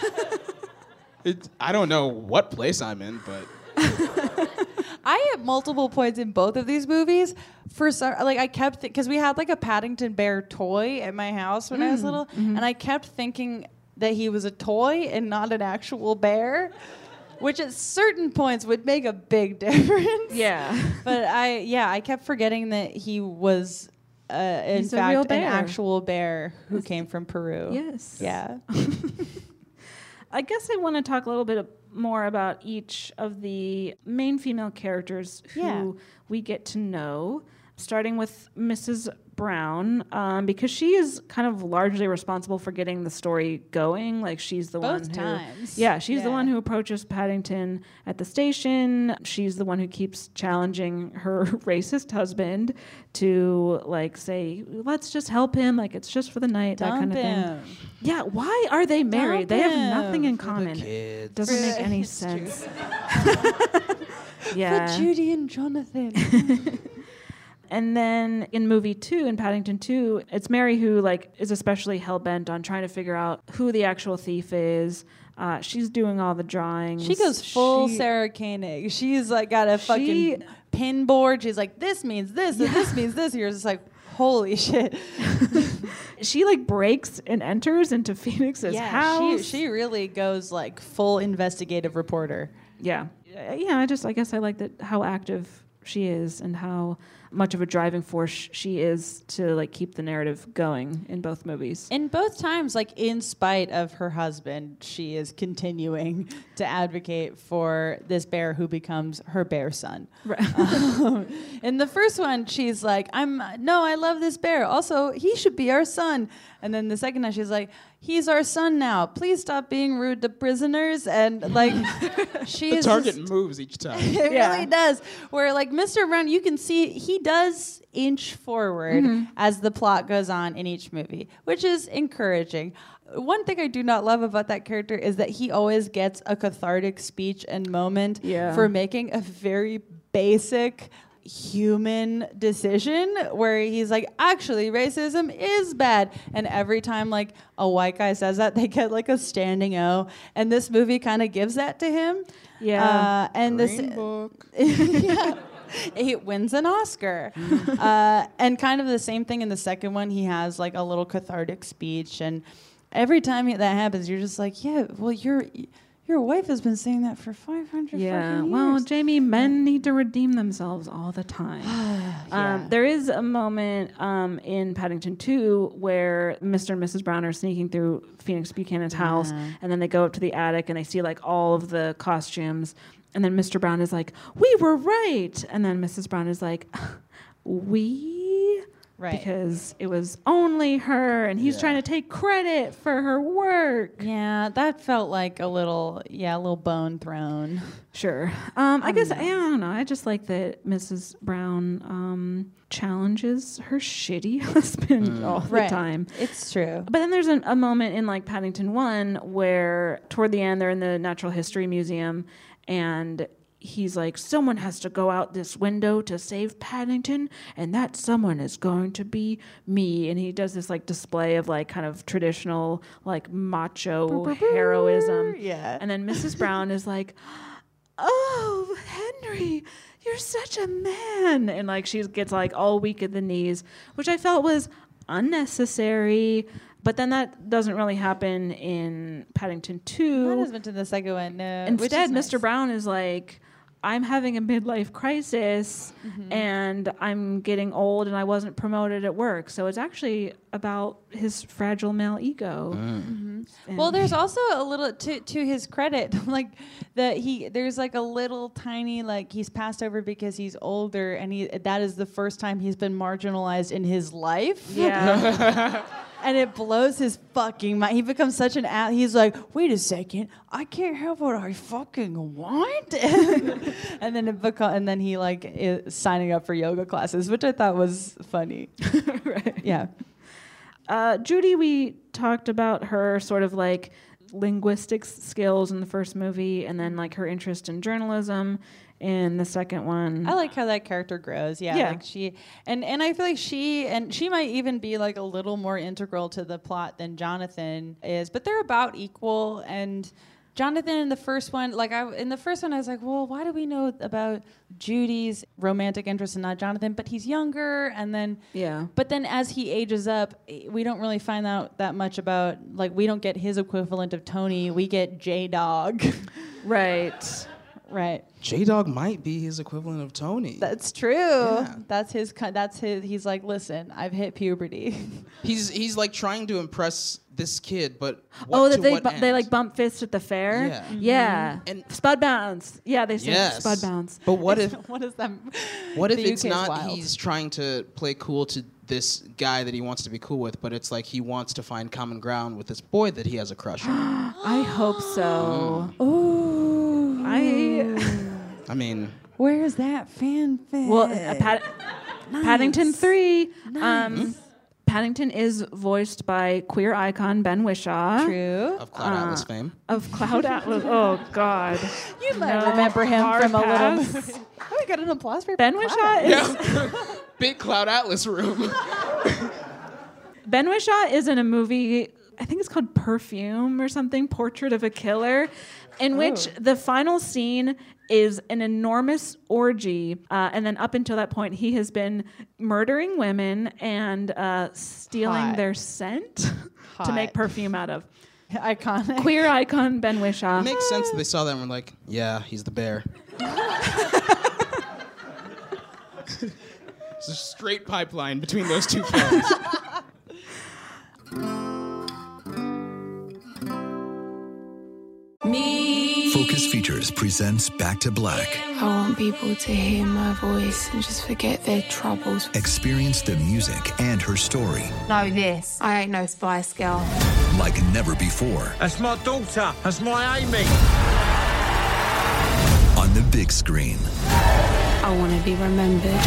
it, I don't know what place I'm in, but. I at multiple points in both of these movies, for some, like I kept because we had like a Paddington Bear toy at my house when I was little, and I kept thinking that he was a toy and not an actual bear, which at certain points would make a big difference. Yeah. But I, yeah, I kept forgetting that he was, uh, in He's a real fact, an bear. actual bear who came from Peru. Yes. Yeah. I guess I want to talk a little bit more about each of the main female characters who Yeah. we get to know, starting with Missus Brown, um, because she is kind of largely responsible for getting the story going. Like she's the Both one who, times. yeah, she's the Yeah. one who approaches Paddington at the station. She's the one who keeps challenging her racist husband to like say, let's just help him. Like it's just for the night, that kind Dump of him. thing. Yeah, why are they married? Dump they have nothing in him. common. kids. Doesn't make any It's true. sense. yeah. For Judy and Jonathan. And then in movie two, in Paddington two, it's Mary who like is especially hell bent on trying to figure out who the actual thief is. Uh, she's doing all the drawings. She goes full She- Sarah Koenig. She's like got a fucking She- pin board. She's like, this means this, and this means this. You're just like, holy shit. She like breaks and enters into Phoenix's yeah, house. she she really goes like full investigative reporter. yeah, Uh, yeah. I just I guess I like that how active she is and how much of a driving force she is to like keep the narrative going in both movies. In both times, like in spite of her husband, she is continuing to advocate for this bear who becomes her bear son. Right. Um, in the first one, she's like, "I'm no, I love this bear. Also, he should be our son." And then the second time, she's like, he's our son now. Please stop being rude to prisoners. And like, she the is target just, moves each time. it Yeah. really does. Where like Mister Brown, you can see he does inch forward Mhm. as the plot goes on in each movie, which is encouraging. One thing I do not love about that character is that he always gets a cathartic speech and moment Yeah. for making a very basic human decision where he's like, actually racism is bad, and every time like a white guy says that, they get like a standing O, and this movie kind of gives that to him. Yeah. uh, and Green this Book. yeah. He wins an Oscar. uh, and kind of the same thing in the second one. He has like a little cathartic speech, and every time that happens, you're just like, yeah, well, your your wife has been saying that for five hundred Yeah, fucking well, years. Jamie, men need to redeem themselves all the time. Yeah. um, there is a moment um, in Paddington two where Mister and Missus Brown are sneaking through Phoenix Buchanan's house, Yeah. and then they go up to the attic and they see like all of the costumes, and then Mister Brown is like, "We were right," and then Missus Brown is like, "We." Right. Because it was only her, and he's Yeah. trying to take credit for her work. Yeah, that felt like a little, yeah, a little bone thrown. Sure. Um, I guess, I don't know. I just like that Missus Brown um, challenges her shitty husband all the Right. time. It's true. But then there's an, a moment in like Paddington one where toward the end they're in the Natural History Museum, and he's like, someone has to go out this window to save Paddington, and that someone is going to be me. And he does this like display of like kind of traditional like macho heroism. Yeah. And then Missus Brown is like, oh, Henry, you're such a man. And like she gets like all weak at the knees, which I felt was unnecessary. But then that doesn't really happen in Paddington two. That hasn't been the second one, no. which Instead, is Mister nice. Brown is like, I'm having a midlife crisis Mm-hmm. and I'm getting old and I wasn't promoted at work. So it's actually about his fragile male ego. And- Well, there's also a little to to his credit, like that he there's like a little tiny like he's passed over because he's older, and he that is the first time he's been marginalized in his life. Yeah. And it blows his fucking mind. He becomes such an ass. He's like, wait a second, I can't have what I fucking want. and then it beco- and then he like is signing up for yoga classes, which I thought was funny. Right. Yeah. Uh, Judy, we talked about her sort of like linguistics skills in the first movie, and then like her interest in journalism in the second one. I like how that character grows. Yeah, Yeah. like she and and I feel like she and she might even be like a little more integral to the plot than Jonathan is, but they're about equal. And Jonathan in the first one, like I in the first one, I was like, well, why do we know about Judy's romantic interest and not Jonathan? But he's younger, and then Yeah. But then as he ages up, we don't really find out that much about like we don't get his equivalent of Tony. We get J Dog. Right. Right. J-Dog might be his equivalent of Tony. That's true. Yeah. That's his. co- That's his. He's like, listen, I've hit puberty. He's he's like trying to impress this kid, but what, Oh, that to they what bu- end? they like bump fists at the fair. Yeah. Mhm. Yeah. And- Spud bounce. Yeah, they say Yes. spud bounce. But what if what is that? what if The it's U K is not wild. he's trying to play cool to this guy that he wants to be cool with, but it's like he wants to find common ground with this boy that he has a crush on. I hope so. Ooh. I I mean, Where's that fanfic? well, uh, Pat- Nice. Paddington three. Nice. Um, Paddington is voiced by queer icon Ben Whishaw. True. of Cloud Uh, Atlas fame. Of Cloud Atlas. Oh God. You might No remember him hard from a little. pass. Oh, we got an applause for Ben Cloud Whishaw Atlas. is Big Cloud Atlas room. Ben Whishaw is in a movie, I think it's called Perfume or something, Portrait of a Killer, in which the final scene is an enormous orgy. Uh, and then up until that point, he has been murdering women and uh, stealing Hot. their scent to Hot. make perfume out of. Iconic. Queer icon Ben Whishaw. It makes sense that they saw that and were like, yeah, he's the bear. It's a straight pipeline between those two films. Focus Features presents Back to Black. I want people to hear my voice and just forget their troubles. Experience the music and her story Know this. I ain't no Spice Girl. like never before That's my daughter. That's my Amy. on the big screen. I want to be remembered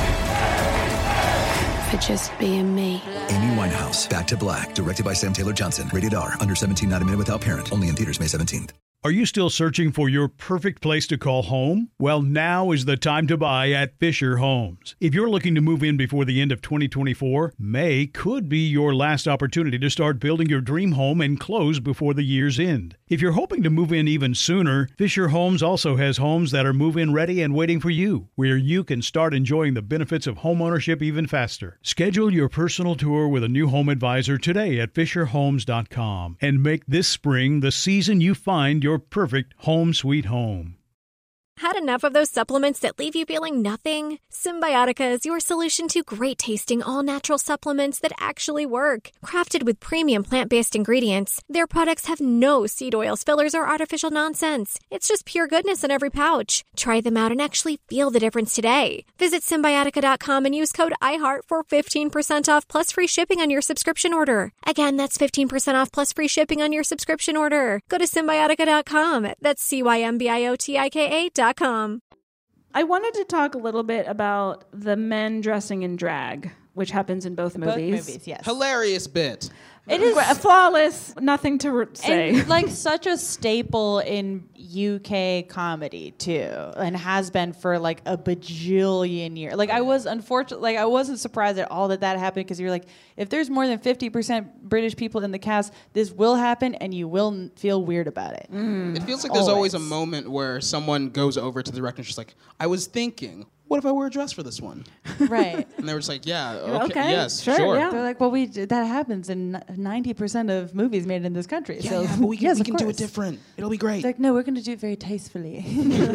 for just being me. Amy Winehouse, Back to Black, directed by Sam Taylor Johnson. Rated R, under seventeen, not admitted without parent. Only in theaters May seventeenth. Are you still searching for your perfect place to call home? Well, now is the time to buy at Fisher Homes. If you're looking to move in before the end of twenty twenty-four, May could be your last opportunity to start building your dream home and close before the year's end. If you're hoping to move in even sooner, Fisher Homes also has homes that are move-in ready and waiting for you, where you can start enjoying the benefits of homeownership even faster. Schedule your personal tour with a new home advisor today at fisher homes dot com and make this spring the season you find your Your perfect home sweet home. Had enough of those supplements that leave you feeling nothing? Symbiotica is your solution to great-tasting, all-natural supplements that actually work. Crafted with premium plant-based ingredients, their products have no seed oils, fillers, or artificial nonsense. It's just pure goodness in every pouch. Try them out and actually feel the difference today. Visit Symbiotica dot com and use code iHeart for fifteen percent off plus free shipping on your subscription order. Again, that's fifteen percent off plus free shipping on your subscription order. Go to Symbiotica dot com. That's C Y M B I O T I K A dot com. I wanted to talk a little bit about the men dressing in drag, which happens in both movies. Both movies, yes. Hilarious bit. It is flawless. Nothing to re- say. And like such a staple in U K comedy too, and has been for like a bajillion years. Like I was unfortunate, like I wasn't surprised at all that that happened, because you're like, if there's more than fifty percent British people in the cast, this will happen, and you will n- feel weird about it. Mm. It feels like there's always. always a moment where someone goes over to the director and she's like, I was thinking, what if I wear a dress for this one? Right. And they were just like, yeah, okay, Okay, yes, sure. sure. Yeah. They're like, well, we d- that happens in ninety percent of movies made in this country. Yeah, so yeah, but we can, yes, we of can do it course. different. It'll be great. It's like, no, we're going to do it very tastefully.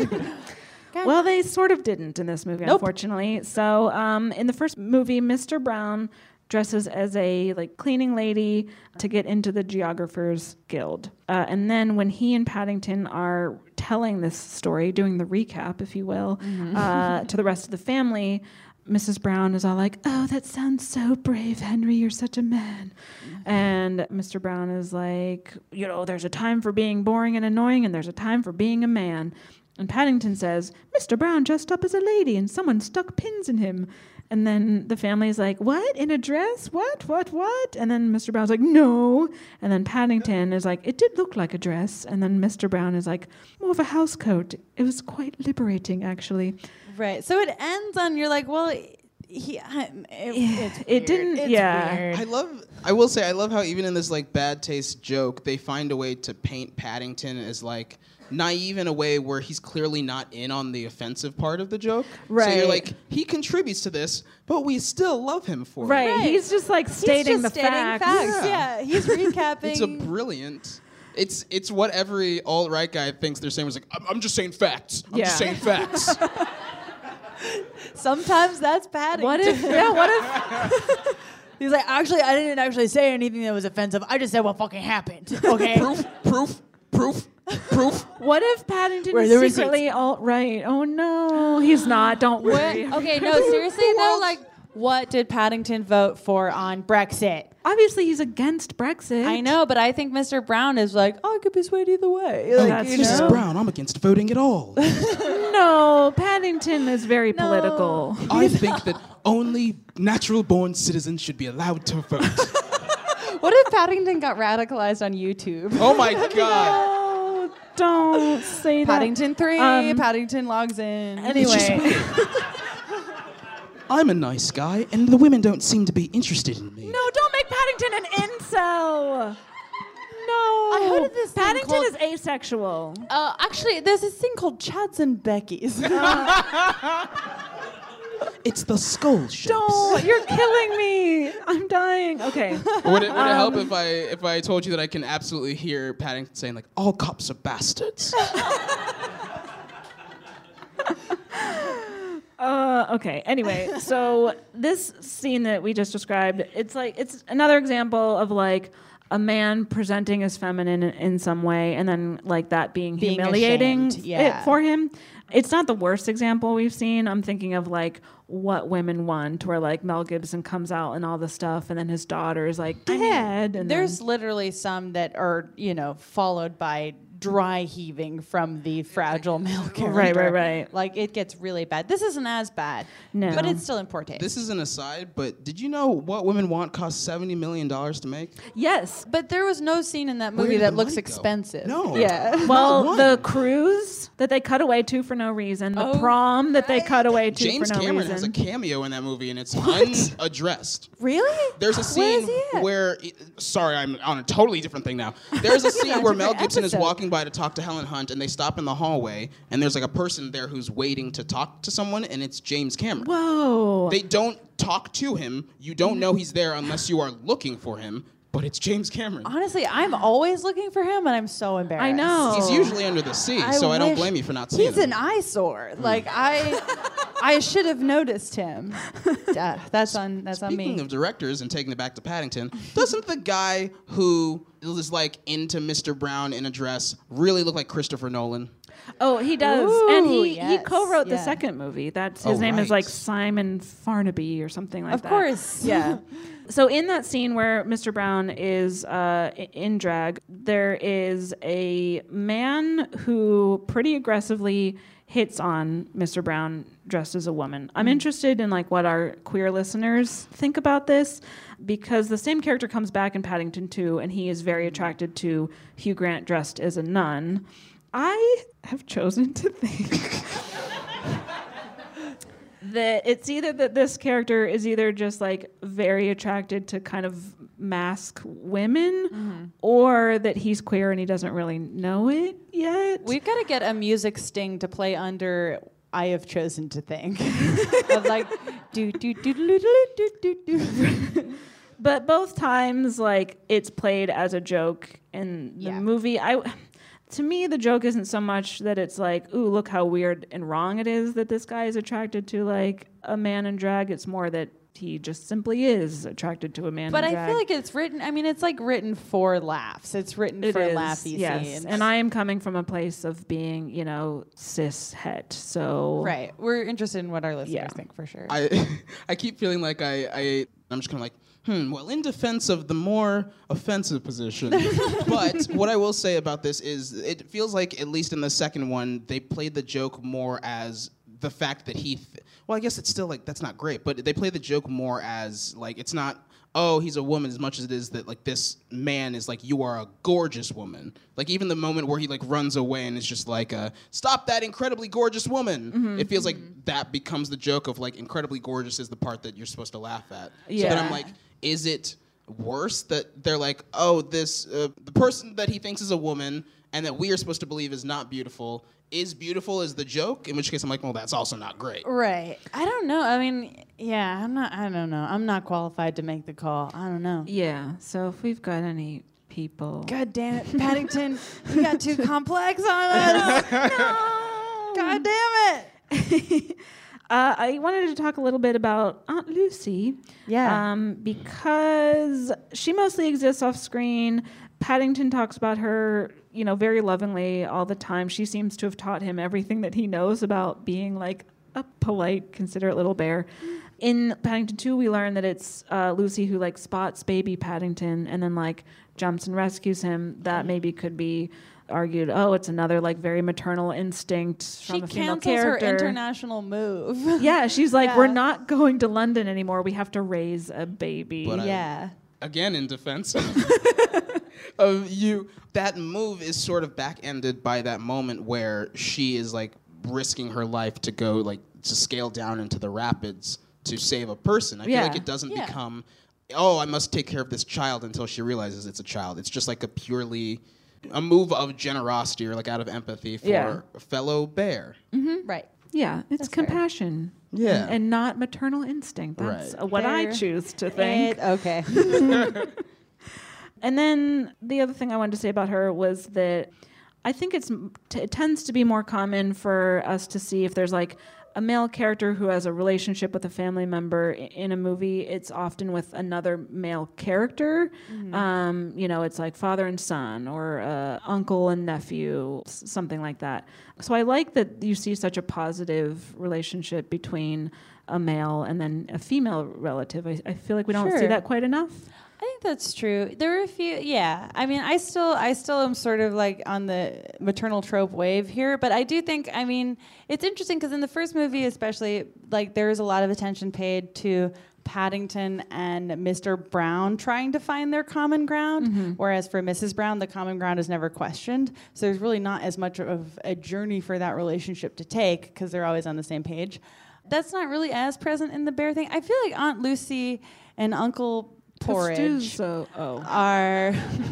Well, they sort of didn't in this movie, Nope. unfortunately. So, um, in the first movie, Mister Brown dresses as a like cleaning lady to get into the Geographers Guild, uh, and then when he and Paddington are telling this story, doing the recap, if you will, Mhm. uh, to the rest of the family, Missus Brown is all like, "Oh, that sounds so brave, Henry. You're such a man." And Mister Brown is like, "You know, there's a time for being boring and annoying, and there's a time for being a man." And Paddington says, Mister Brown dressed up as a lady and someone stuck pins in him. And then the family's like, what? In a dress? What? What? What? And then Mister Brown's like, no. And then Paddington is like, it did look like a dress. And then Mister Brown is like, more of a house coat. It was quite liberating, actually. Right. So it ends on, you're like, well, he, I, it, it's It weird. didn't- It's yeah. weird. I love, I will say, I love how even in this like bad taste joke, they find a way to paint Paddington as like naive in a way where he's clearly not in on the offensive part of the joke. So Right. you're like, he contributes to this, but we still love him for Right. it. He's just like stating He's just the stating facts. facts. Yeah. He's recapping. It's a brilliant. It's it's what every alt-right guy thinks they're saying. Was like, I'm, I'm just saying facts. I'm just Yeah. saying facts. Sometimes that's Paddington. What if, yeah, what if, He's like, actually, I didn't actually say anything that was offensive. I just said what fucking happened. Okay. proof, proof, proof, proof. what if Paddington Where is the receipts? secretly alt-right? Oh, no. He's not. Don't worry. What? Okay, no, seriously though, like, what did Paddington vote for on Brexit? Obviously, he's against Brexit. I know, but I think Mister Brown is like, oh, I could be swayed either way. Like, that's you Missus know? Brown, I'm against voting at all. No, Paddington is very political. I think that only natural-born citizens should be allowed to vote. What if Paddington got radicalized on YouTube? Oh my God. No, don't say that. Paddington three, Um, Paddington logs in. Anyway. I'm a nice guy, and the women don't seem to be interested in me. No, don't make Paddington an incel. No. I heard of this thing Paddington called- is asexual. Uh, actually, there's this thing called Chads and Becky's. It's the skull shapes. Don't. You're killing me. I'm dying. Okay. Would it, would it help Um, if I if I told you that I can absolutely hear Paddington saying like, all cops are bastards? Uh, okay. Anyway, so this scene that we just described, it's like it's another example of like a man presenting as feminine in, in some way, and then like that being, Being humiliating ashamed, yeah. it for him. It's not the worst example we've seen. I'm thinking of like What Women Want, where like Mel Gibson comes out and all the stuff, and then his daughter is like, Dad. And There's then, literally some that are, you know, followed by dry heaving from the fragile male character. Right, right, right. Like, it gets really bad. This isn't as bad, No. but it's still in poor taste. This is an aside, but did you know What Women Want cost seventy million dollars to make? Yes. But there was no scene in that Where movie did that the looks money go? expensive. No. Yeah. Well, one. the cruise that they cut away to for no reason, the Oh, prom that they cut away to James for no Cameron reason. has a cameo in that movie, and it's unaddressed. Really? There's a Where scene is he at? where, sorry, I'm on a totally different thing now. There's a scene where Mel different Gibson is episode. walking by to talk to Helen Hunt, and they stop in the hallway, and there's like a person there who's waiting to talk to someone, and it's James Cameron. Whoa. They don't talk to him. You don't know he's there unless you are looking for him, but it's James Cameron. Honestly, I'm always looking for him, and I'm so embarrassed. I know. He's usually under the sea, so I don't wish- blame you for not seeing He's him. an eyesore. Like I, I should have noticed him. Duh, that's on. That's on Speaking me. of directors and taking it back to Paddington, doesn't the guy who is like into Mister Brown in a dress really look like Christopher Nolan? Oh, he does. Ooh, and he, he yes, co-wrote the yeah. second movie. That's his Oh, name is right. like Simon Farnaby or something like Of that. course. Yeah. So in that scene where Mister Brown is uh, i- in drag, there is a man who pretty aggressively hits on Mister Brown dressed as a woman. I'm interested in like what our queer listeners think about this, because the same character comes back in Paddington two, and he is very attracted to Hugh Grant dressed as a nun. I have chosen to think that it's either that this character is either just like very attracted to kind of mask women, Mm-hmm. or that he's queer and he doesn't really know it yet. We've got to get a music sting to play under I have chosen to think. Of like do do do do do do do do. But both times, like, it's played as a joke in the Yeah. movie. I, to me, the joke isn't so much that it's like, ooh, look how weird and wrong it is that this guy is attracted to like a man in drag. It's more that he just simply is attracted to a man But in I drag. feel like it's written. I mean, it's like written for laughs. It's written It for is, laughy yes. scenes. And I am coming from a place of being, you know, cis het. So right. We're interested in what our listeners Yeah. think for sure. I I keep feeling like I, I I'm just kind of like, hmm, well, in defense of the more offensive position. But what I will say about this is it feels like, at least in the second one, they played the joke more as the fact that he, th- well, I guess it's still like, that's not great, but they play the joke more as like, it's not, oh, he's a woman, as much as it is that like this man is like, you are a gorgeous woman. Like even the moment where he like runs away and is just like, uh, stop that incredibly gorgeous woman. Mm-hmm. It feels like that becomes the joke of like incredibly gorgeous is the part that you're supposed to laugh at. So then Yeah. I'm like, is it worse that they're like, oh, this, uh, the person that he thinks is a woman and that we are supposed to believe is not beautiful is beautiful as the joke, in which case I'm like, well, that's also not great. Right. I don't know. I mean, yeah, I'm not, I don't know. I'm not qualified to make the call. I don't know. yeah. So if we've got any people, God damn it, Paddington, you got too complex on us. No. God damn it. Uh, I wanted to talk a little bit about Aunt Lucy. Yeah. Um, because she mostly exists off screen. Paddington talks about her, you know, very lovingly all the time. She seems to have taught him everything that he knows about being like a polite, considerate little bear. In Paddington two, we learn that it's uh, Lucy who like spots baby Paddington and then like jumps and rescues him. That maybe could be argued, oh, it's another like very maternal instinct from She a female cancels her character. international move. Yeah, she's like, Yeah. we're not going to London anymore. We have to raise a baby. But I- Yeah. Again, in defense of you, that move is sort of back-ended by that moment where she is like risking her life to go like to scale down into the rapids to save a person. I Yeah. feel like it doesn't Yeah. become, oh, I must take care of this child until she realizes it's a child. It's just like a purely a move of generosity or like out of empathy for Yeah. a fellow bear. Right. Yeah, it's That's fair. compassion. Yeah. And, and not maternal instinct. That's Right. uh, what I Fair. choose to think. It- okay. And then the other thing I wanted to say about her was that I think it's t- it tends to be more common for us to see if there's like a male character who has a relationship with a family member i- in a movie, it's often with another male character. Mhm. Um, you know, it's like father and son or uh, uncle and nephew, s- something like that. So I like that you see such a positive relationship between a male and then a female relative. I, I feel like we don't see Sure. that quite enough. I think that's true. There are a few, yeah. I mean, I still, I still am sort of like on the maternal trope wave here, but I do think, I mean, it's interesting because in the first movie, especially, like there is a lot of attention paid to Paddington and Mister Brown trying to find their common ground, Mm-hmm. whereas for Missus Brown, the common ground is never questioned. So there's really not as much of a journey for that relationship to take because they're always on the same page. That's not really as present in the bear thing. I feel like Aunt Lucy and Uncle Porridge So, oh. are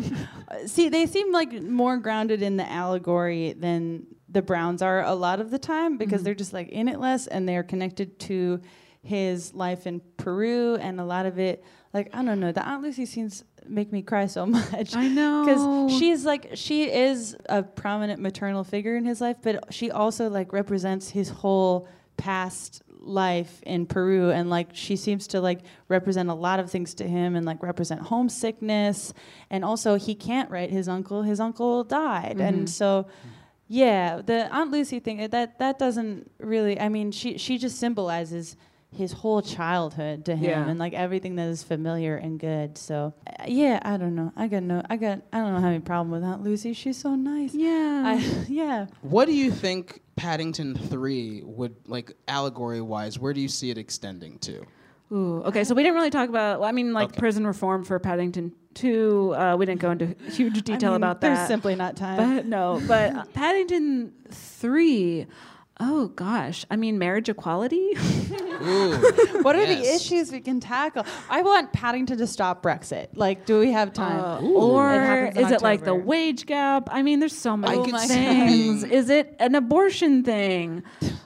see they seem like more grounded in the allegory than the Browns are a lot of the time because Mhm. they're just like in it less and they're connected to his life in Peru and a lot of it like I don't know the Aunt Lucy scenes make me cry so much. I know. Because she's like she is a prominent maternal figure in his life, but she also like represents his whole past life in Peru and like she seems to like represent a lot of things to him and like represent homesickness and also he can't write his uncle his uncle died Mhm. and so yeah the Aunt Lucy thing that that doesn't really I mean she she just symbolizes his whole childhood to him Yeah. and like everything that is familiar and good so uh, yeah I don't know I got no I got I don't have any problem with Aunt Lucy she's so nice Yeah. I, yeah What do you think Paddington three would, like, allegory-wise, where do you see it extending to? Ooh, okay, so we didn't really talk about, well, I mean, like Okay. prison reform for Paddington two. Uh, we didn't go into huge detail I mean, about there's that. simply not time But no, but uh, Paddington three, oh gosh, I mean, marriage equality? Ooh, What are the yes. issues we can tackle? I want Paddington to stop Brexit. Like, do we have time? Uh, It or happens in is it like the October. wage gap? I mean, there's so many I could see things. being- Is it an abortion thing?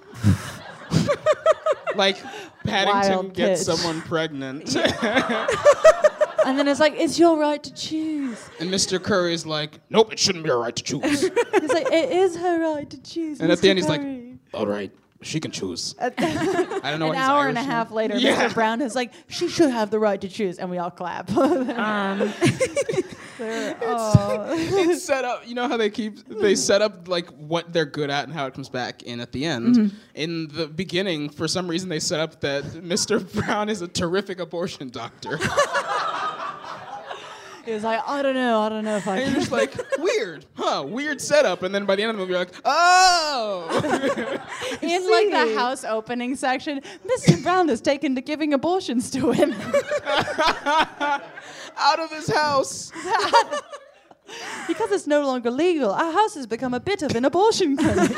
Like, Paddington Wild gets pitch. someone pregnant. And then it's like, it's your right to choose. And Mister Curry's like, nope, it shouldn't be our right to choose. He's like, it is her right to choose. And at the end, he's Mister like, Curry. all right, she can choose. I don't know An what he's hour and a Irish half in. later, Yeah. Mister Brown is like, she should have the right to choose, and we all clap. Um, They're- oh. It's set up. You know how they keep they set up like what they're good at and how it comes back in at the end. Mm-hmm. In the beginning, for some reason, they set up that Mister Brown is a terrific abortion doctor. He was like, I don't know, I don't know if I And can. you're just like, weird, huh? Weird setup. And then by the end of the movie, you're like, oh. In like the house opening section, Mister Brown is taken to giving abortions to women. Out of his house. Because it's no longer legal, our house has become a bit of an abortion clinic.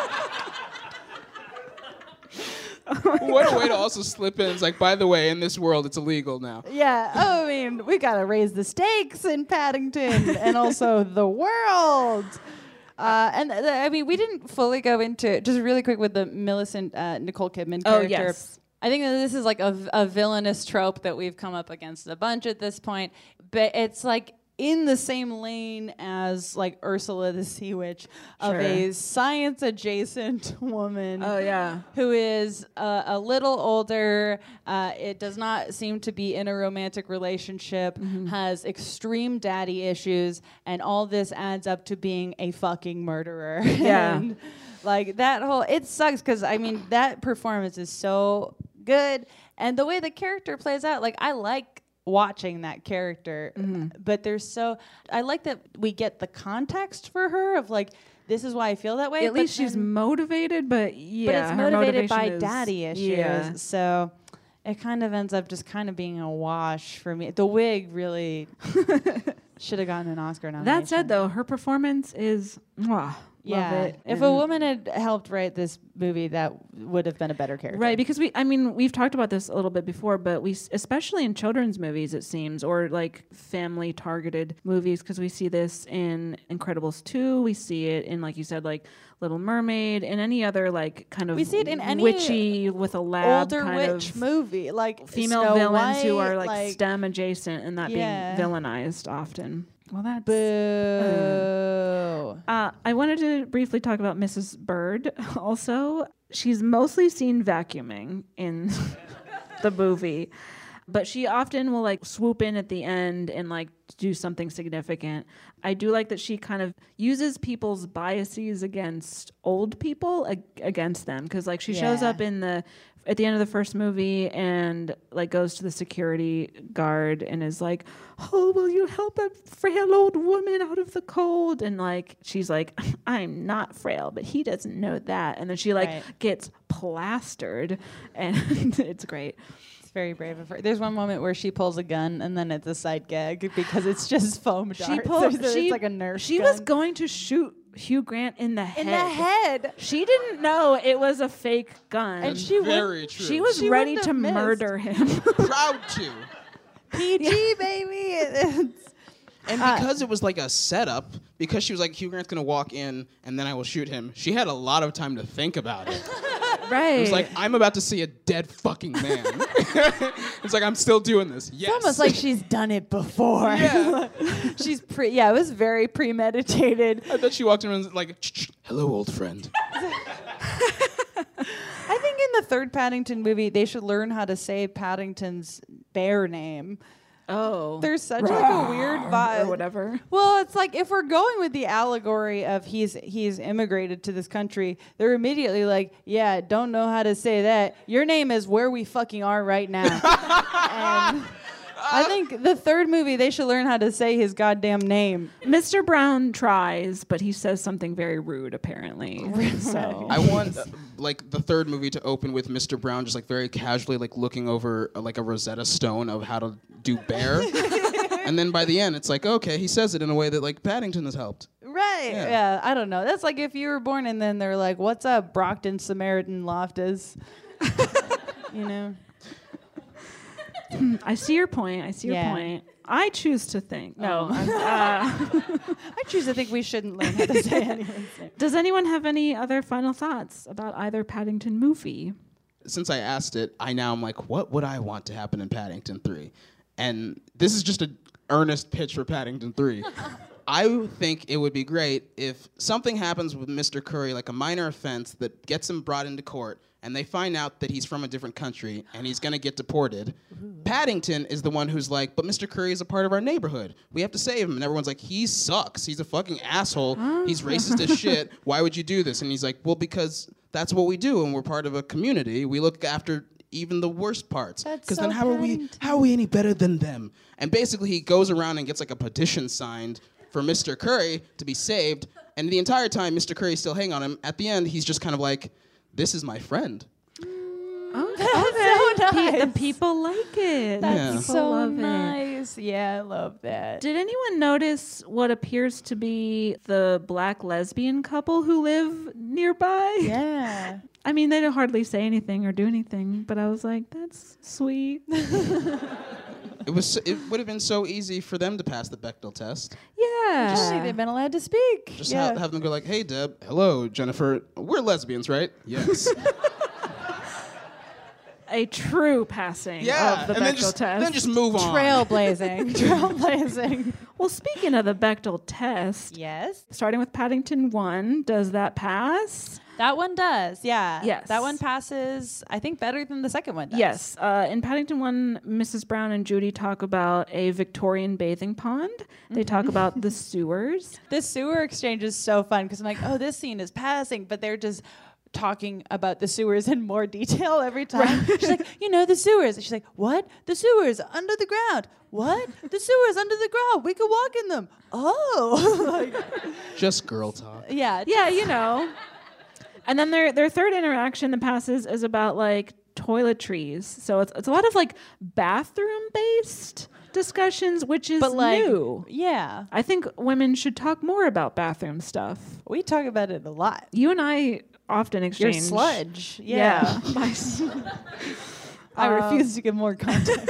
What a way to also slip in. It's like, by the way, in this world, it's illegal now. Yeah, oh, I mean, we gotta raise the stakes in Paddington and also the world. Uh, and uh, I mean, we didn't fully go into just really quick with the Millicent uh, Nicole Kidman Oh, character. yes. I think that this is like a, a villainous trope that we've come up against a bunch at this point, but it's like in the same lane as like Ursula the Sea Witch of Sure. a science adjacent woman. Oh, yeah. Who is uh, a little older. Uh, it does not seem to be in a romantic relationship. Mm-hmm. Has extreme daddy issues, and all this adds up to being a fucking murderer. Yeah. And, like that whole it sucks because I mean that performance is so good, and the way the character plays out, like I like watching that character, Mm-hmm. but there's so I like that we get the context for her of like this is why I feel that way. At but least she's then- motivated, but yeah, but it's her motivated by motivation is- daddy issues. Yeah. So it kind of ends up just kind of being a wash for me. The wig really should have gotten an Oscar nomination. That said, though, her performance is mwah, yeah. love it. If a And- woman had helped write this movie, that would have been a better character. Right, because we, I mean, we've talked about this a little bit before, but we, s- especially in children's movies, it seems, or like family targeted movies, because we see this in Incredibles two, we see it in, like you said, like Little Mermaid, and any other like kind of We see it in any witchy with a lab older kind witch of movie, like female Snow villains who White, are like, like STEM adjacent and that Yeah. being villainized often. Well, that's boo. Uh, I wanted to briefly talk about Missus Bird. Also, she's mostly seen vacuuming in the movie, but she often will like swoop in at the end and like do something significant. I do like that she kind of uses people's biases against old people ag- against them, because like she shows Yeah. up in the at the end of the first movie and like goes to the security guard and is like, "Oh, will you help a frail old woman out of the cold?" And like she's like, "I'm not frail, but he doesn't know that." And then she like Right. gets plastered, and it's great. It's very brave of her. There's one moment where she pulls a gun and then it's a side gag because it's just foam darts. She pulled. There's- She it's like a Nerf She gun. was going to shoot Hugh Grant in the head. In the head. She didn't know it was a fake gun, And she Very true. she was She ready wouldn't to have missed. murder him. Proud to. P G, baby. It's- And Uh, because it was like a setup, because she was like, Hugh Grant's gonna walk in and then I will shoot him, she had a lot of time to think about it. Right. It was like, I'm about to see a dead fucking man. It's like, I'm still doing this. Yes. It's almost like she's done it before. Yeah. she's pre. Yeah, it was very premeditated. I bet she walked in and was like, hello, old friend. I think in the third Paddington movie, they should learn how to say Paddington's bear name. Oh. There's such like a weird vibe. Or whatever. Well, it's like if we're going with the allegory of he's he's immigrated to this country, they're immediately like, yeah, don't know how to say that. Your name is where we fucking are right now. And I think the third movie, they should learn how to say his goddamn name. Mister Brown tries, but he says something very rude, apparently. So I want uh, like the third movie to open with Mister Brown just like very casually like looking over uh, like a Rosetta Stone of how to do bear. And then by the end it's like, okay, he says it in a way that like Paddington has helped. Right. Yeah. Yeah. I don't know. That's like if you were born and then they're like, what's up, Brockton Samaritan Loftus? You know? I see your point. I see your Yeah. point. I choose to think. No. Oh. I'm- uh, I choose to think we shouldn't learn how to say anyone's name. does anyone have any other final thoughts about either Paddington movie? Since I asked it, I now am like, what would I want to happen in Paddington three? And this is just an earnest pitch for Paddington three. I think it would be great if something happens with Mister Curry, like a minor offense that gets him brought into court, and they find out that he's from a different country and he's going to get deported. Ooh. Paddington is the one who's like, but Mister Curry is a part of our neighborhood. We have to save him. And everyone's like, he sucks. He's a fucking asshole. Oh. He's racist as shit. Why would you do this? And he's like, well, because that's what we do, and we're part of a community. We look after even the worst parts. Because so then how are we Paddington. how are we any better than them? And basically he goes around and gets like a petition signed for Mister Curry to be saved. And the entire time Mister Curry's still hanging on him. At the end, he's just kind of like, this is my friend. Okay. That's so Pe- nice. the people like it. That's Yeah. People so love it. nice. Yeah, I love that. Did anyone notice what appears to be the black lesbian couple who live nearby? Yeah. I mean, they don't hardly say anything or do anything, but I was like, that's sweet. It was. It would have been so easy for them to pass the Bechdel test. Yeah. Just like they've been allowed to speak. Just yeah. ha- have them go like, hey, Deb. Hello, Jennifer. We're lesbians, right? Yes. A true passing Yeah, of the and then Bechdel just, test. then just move on. Trailblazing. Trailblazing. Well, speaking of the Bechdel test, Yes. starting with Paddington one, does that pass? That one does, yeah. Yes. That one passes, I think, better than the second one does. Yes. Uh, in Paddington one, Missus Brown and Judy talk about a Victorian bathing pond. They talk about the sewers. This sewer exchange is so fun because I'm like, oh, this scene is passing, but they're just talking about the sewers in more detail every time. She's like, you know, the sewers. And she's like, what? The sewers under the ground. What? The sewers under the ground. We could walk in them. Oh. Like, Just girl talk. yeah. Yeah, you know. And then their their third interaction that passes is about like toiletries. So it's it's a lot of like bathroom based discussions, which is But like, new. yeah. I think women should talk more about bathroom stuff. We talk about it a lot. You and I often exchange Your sludge. Yeah. Yeah. My s- I Um, refuse to give more context.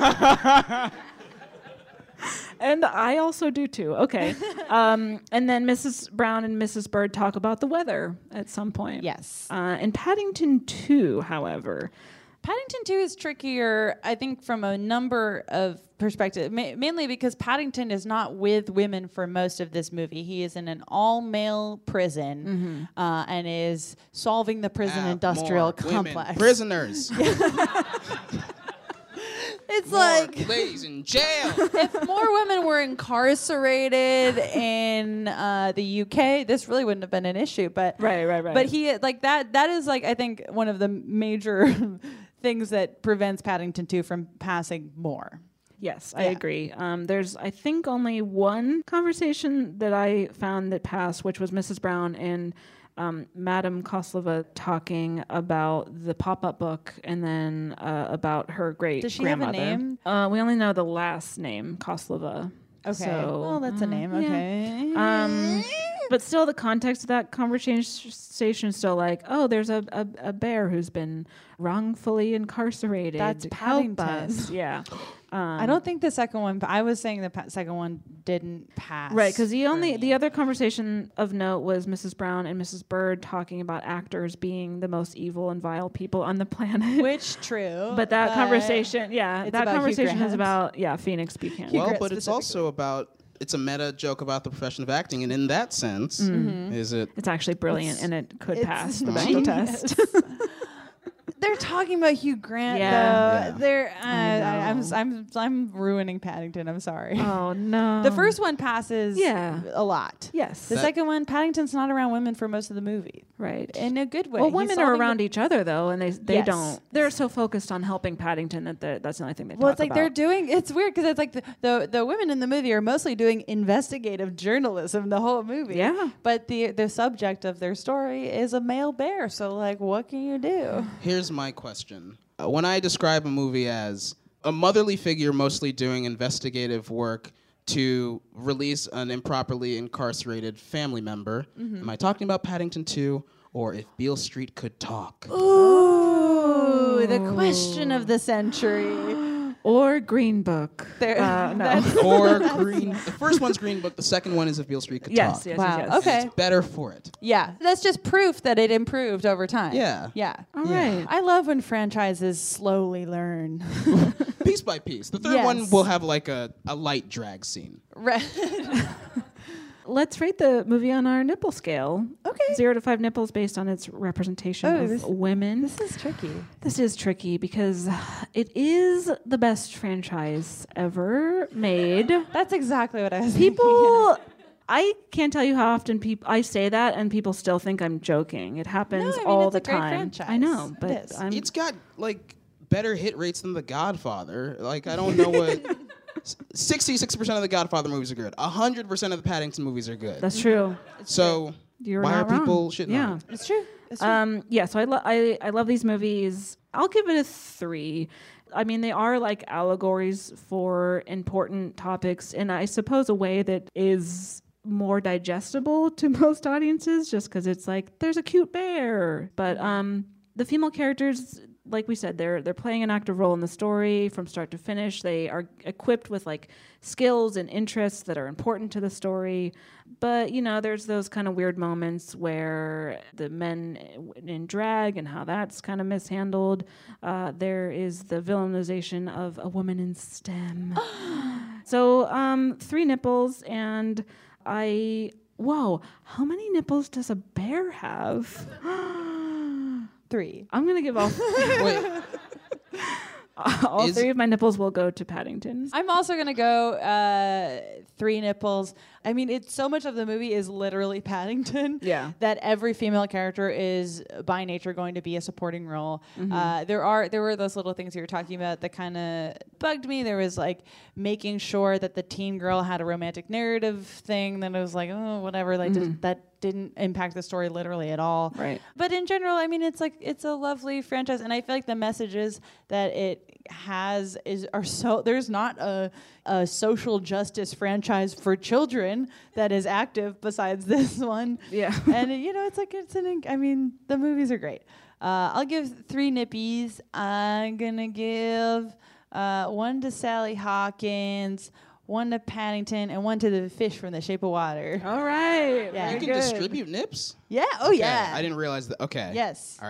And I also do too. Okay. Um, and then Missus Brown and Missus Bird talk about the weather at some point. Yes. Uh, in Paddington two, however, Paddington two is trickier, I think, from a number of perspectives, ma- mainly because Paddington is not with women for most of this movie. He is in an all-male prison Mm-hmm. uh, and is solving the prison Ah, industrial more women complex. prisoners. It's More like ladies in jail. if more women were incarcerated in uh, the U K, this really wouldn't have been an issue. But Right, right, right. But he like that. That is like I think one of the major things that prevents Paddington two from passing more. Yes, I Yeah. agree. Um, there's, I think, only one conversation that I found that passed, which was Missus Brown and um, Madame Koslova talking about the pop-up book and then uh, about her great Does she have a grandmother. name? Uh, we only know the last name, Koslova. Okay. So, well, that's a uh, name. yeah. Okay. Um, but still, the context of that conversation is still like, oh, there's a, a, a bear who's been wrongfully incarcerated. That's Help Paddington. us. Yeah. Um, I don't think the second one. I was saying the pa- second one didn't pass. Right, because the for only me. the other conversation of note was Missus Brown and Missus Bird talking about actors being the most evil and vile people on the planet. Which true. But that but conversation, yeah, it's that about Hugh conversation is Grant. about yeah Phoenix Buchanan. Well, Grant but it's also about it's a meta joke about the profession of acting, and in that sense, Mm-hmm. is it? It's actually brilliant, It's- and it could it's pass the genius. Bechdel test. They're talking about Hugh Grant. Yeah. though. Yeah. They're. Uh, I I I'm, know. I'm. I'm ruining Paddington. I'm sorry. Oh no! The first one passes. Yeah. A lot. yes, The That- second one, Paddington's not around women for most of the movie, right. in a good way. Well, He's women are solving around the- each other though, and they they Yes. don't. They're so focused on helping Paddington that they're- that's the only thing they Well, talk it's like about. they're doing. It's weird because it's like the, the the women in the movie are mostly doing investigative journalism the whole movie. Yeah. But the the subject of their story is a male bear. So like, what can you do? Here's my question: uh, when I describe a movie as a motherly figure mostly doing investigative work to release an improperly incarcerated family member, am I talking about Paddington two or If Beale Street Could Talk? Ooh, the question of the century. or Green Book. There, Uh, no. that's- Or Green. The first one's Green Book. The second one is If Beale Street Could Yes, Talk. yes, Wow. yes, yes. Okay. It's better for it. Yeah, that's just proof that it improved over time. Yeah. Yeah. All Yeah. right. I love when franchises slowly learn. Piece by piece. The third Yes. one will have like a, a light drag scene. Right. Let's rate the movie on our nipple scale. Okay. Zero to five nipples based on its representation Oh, of this- women. This is tricky. This is tricky because it is the best franchise ever made. That's exactly what I was People, I can't tell you how often people I say that and people still think I'm joking. It happens No, I mean, all it's the a great time. franchise. I know, It but is. I'm It's got like better hit rates than The Godfather. Like I don't know what. sixty-six percent of the Godfather movies are good. one hundred percent of the Paddington movies are good. that's true. so You're why not are people wrong. shitting Yeah. on it? It's true. It's true. Um, yeah, so I, lo- I I love these movies. I'll give it a three. I mean, they are like allegories for important topics in, I suppose, a way that is more digestible to most audiences, just because it's like there's a cute bear. But um, the female characters, like we said, they're they're playing an active role in the story from start to finish. They are equipped with like skills and interests that are important to the story. But, you know, there's those kind of weird moments where the men in drag and how that's kind of mishandled. Uh, there is the villainization of a woman in STEM. So um, three nipples, and I, whoa, how many nipples does a bear have? Three. I'm going to give all, Wait, all Is- three of my nipples will go to Paddington. I'm also gonna go uh, three nipples. I mean, it's so much of the movie is literally Paddington. Yeah. That every female character is by nature going to be a supporting role. Mm-hmm. Uh, there are there were those little things you were talking about that kind of bugged me. There was like making sure that the teen girl had a romantic narrative thing. That it was like, oh, whatever. Like just, that didn't impact the story literally at all. Right. But in general, I mean, it's like it's a lovely franchise, and I feel like the messages that it has is are so. There's not a, a social justice franchise for children that is active besides this one. Yeah. And you know, it's like it's an. I mean, the movies are great. Uh, I'll give three nippies. I'm gonna give uh, one to Sally Hawkins, one to Paddington, and one to the fish from The Shape of Water. All right. Yeah. you Very can good. distribute nips? Yeah. Oh Okay, yeah. I didn't realize that. Okay. Yes. All right.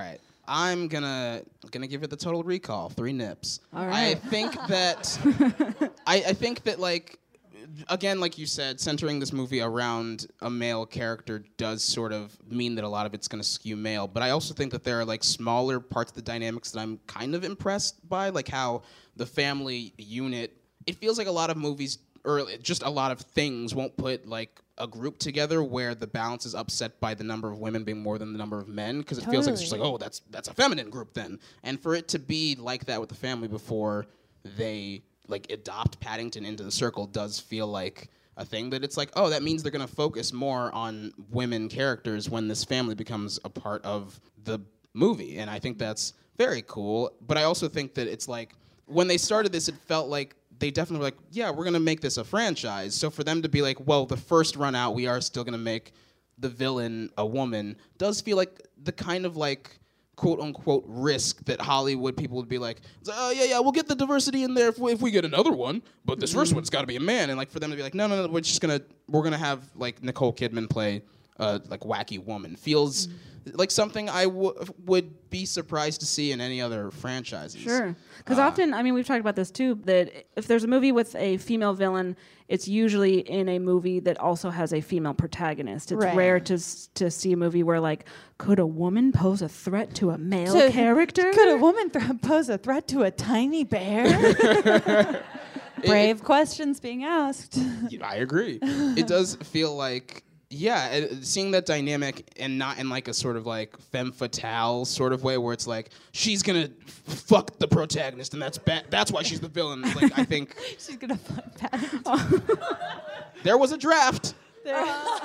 I'm gonna gonna give it the total recall. Three nips. All right. I think that I, I think that like again, like you said, centering this movie around a male character does sort of mean that a lot of it's gonna skew male. But I also think that there are like smaller parts of the dynamics that I'm kind of impressed by, like how the family unit. It feels like a lot of movies or just a lot of things won't put like a group together where the balance is upset by the number of women being more than the number of men, because it totally. feels like it's just like, oh, that's that's a feminine group then. And for it to be like that with the family before they like adopt Paddington into the circle does feel like a thing that it's like, oh, that means they're going to focus more on women characters when this family becomes a part of the movie. And I think that's very cool. But I also think that it's like when they started this, it felt like they definitely were like, yeah, we're going to make this a franchise. So for them to be like, well, the first run out, we are still going to make the villain a woman, does feel like the kind of like quote unquote risk that Hollywood people would be like, oh, yeah, yeah, we'll get the diversity in there if we, if we get another one, but this mm-hmm. first one's got to be a man. And like for them to be like, no, no, no, we're just going to, we're going to have like Nicole Kidman play uh, like wacky woman feels mm-hmm. like something I w- would be surprised to see in any other franchises. Sure. Because uh, often, I mean, we've talked about this too, that if there's a movie with a female villain, it's usually in a movie that also has a female protagonist. It's right. rare to to see a movie where, like, could a woman pose a threat to a male to, character? Could a woman th- pose a threat to a tiny bear? Brave it, questions being asked. I agree. It does feel like... Yeah, it, seeing that dynamic and not in like a sort of like femme fatale sort of way where it's like she's gonna f- fuck the protagonist and that's bad. That's why she's the villain. Like I think she's gonna fuck Paddington. There was a draft. There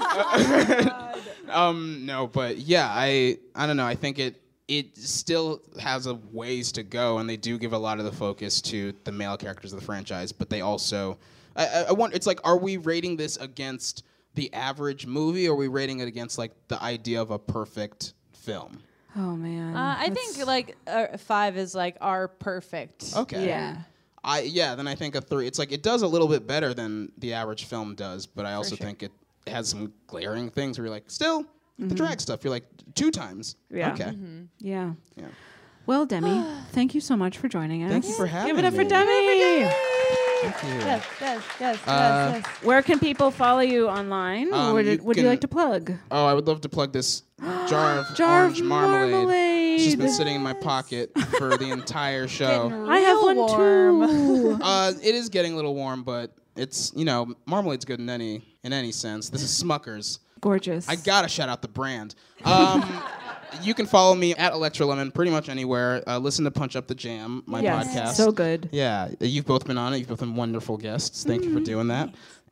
oh, um, no, but yeah, I I don't know. I think it it still has a ways to go, and they do give a lot of the focus to the male characters of the franchise. But they also, I, I, I want. It's like, are we rating this against the average movie, or are we rating it against like the idea of a perfect film? Oh man, uh, I think like uh, five is like our perfect. Okay. Yeah. I yeah. Then I think a three. It's like it does a little bit better than the average film does, but I also sure. think it has some glaring things where you're like, still mm-hmm. the drag stuff. You're like two times. Yeah. Okay. Mm-hmm. Yeah. Yeah. Well, Demi, thank you so much for joining us. Thank you for having me. Give it up me. for Demi. Thank you. Yes, yes, yes, Uh, yes, yes. Where can people follow you online? Um, what did, you would you can- like to plug? Oh, I would love to plug this jar of Jar of orange marmalade. marmalade. She's been sitting in my pocket for the entire show. I have one warm. too. Uh, it is getting a little warm, but it's, you know, marmalade's good in any in any sense. This is Smucker's. Gorgeous. I gotta shout out the brand. Um, you can follow me at Electra Lemon pretty much anywhere. Uh, listen to Punch Up the Jam, my yes, podcast. so good. Yeah, you've both been on it. You've both been wonderful guests. Thank you for doing that.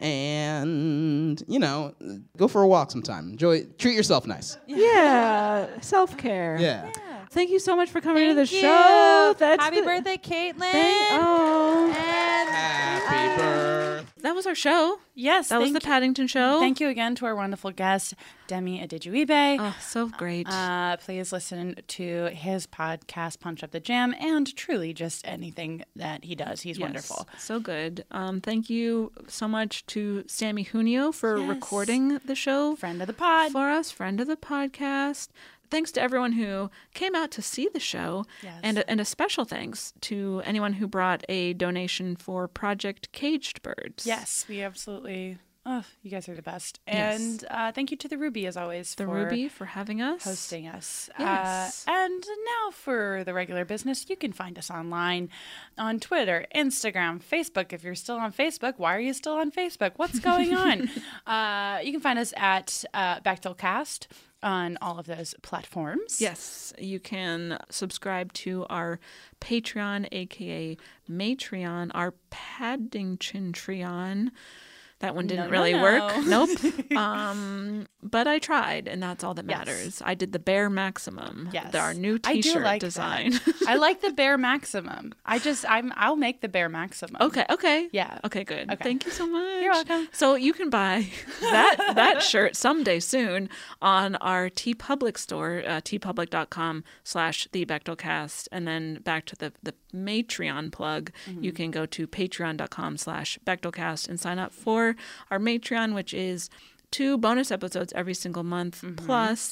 And, you know, go for a walk sometime. Enjoy, treat yourself nice. Yeah, self-care. Yeah. Thank you so much for coming Thank to the you. show. That's Happy the- birthday, Caitlin. Thank- oh. And Happy birthday. That was our show. Yes, That was the thank you. Paddington Show. Thank you again to our wonderful guest, Demi Adijuibe. Oh, so great. Uh, please listen to his podcast, Punch Up the Jam, and truly just anything that he does. He's Yes, wonderful. So good. Um, thank you so much to Sammy Junio for Yes. recording the show. Friend of the pod. For us, friend of the podcast. Thanks to everyone who came out to see the show. Yes. And, a, and a special thanks to anyone who brought a donation for Project Caged Birds. Yes, we absolutely. Oh, you guys are the best. Yes. And uh, thank you to the Ruby, as always, The for Ruby for having us. hosting us. Yes. Uh, and now for the regular business, you can find us online on Twitter, Instagram, Facebook. If you're still on Facebook, why are you still on Facebook? What's going on? uh, you can find us at uh, Bechtelcast on all of those platforms. Yes, you can subscribe to our Patreon, aka Matreon, our Paddington Treon. That one didn't No, no, really no. work. Nope. um, but I tried, and that's all that Yes. matters. I did the Bare Maximum. Yes. Our new I do T-shirt like design. that. I like the Bare Maximum. I just, I'm, I'll make the Bare Maximum. Okay, okay. Yeah. Okay, good. Okay. Thank you so much. You're welcome. So you can buy that that shirt someday soon on our TeePublic store, uh, teepublic.com slash the Bechtelcast. And then back to the, the Matreon plug, Mm-hmm. you can go to patreon.com slash Bechtelcast and sign up for our Matreon, which is two bonus episodes every single month, Mm-hmm. plus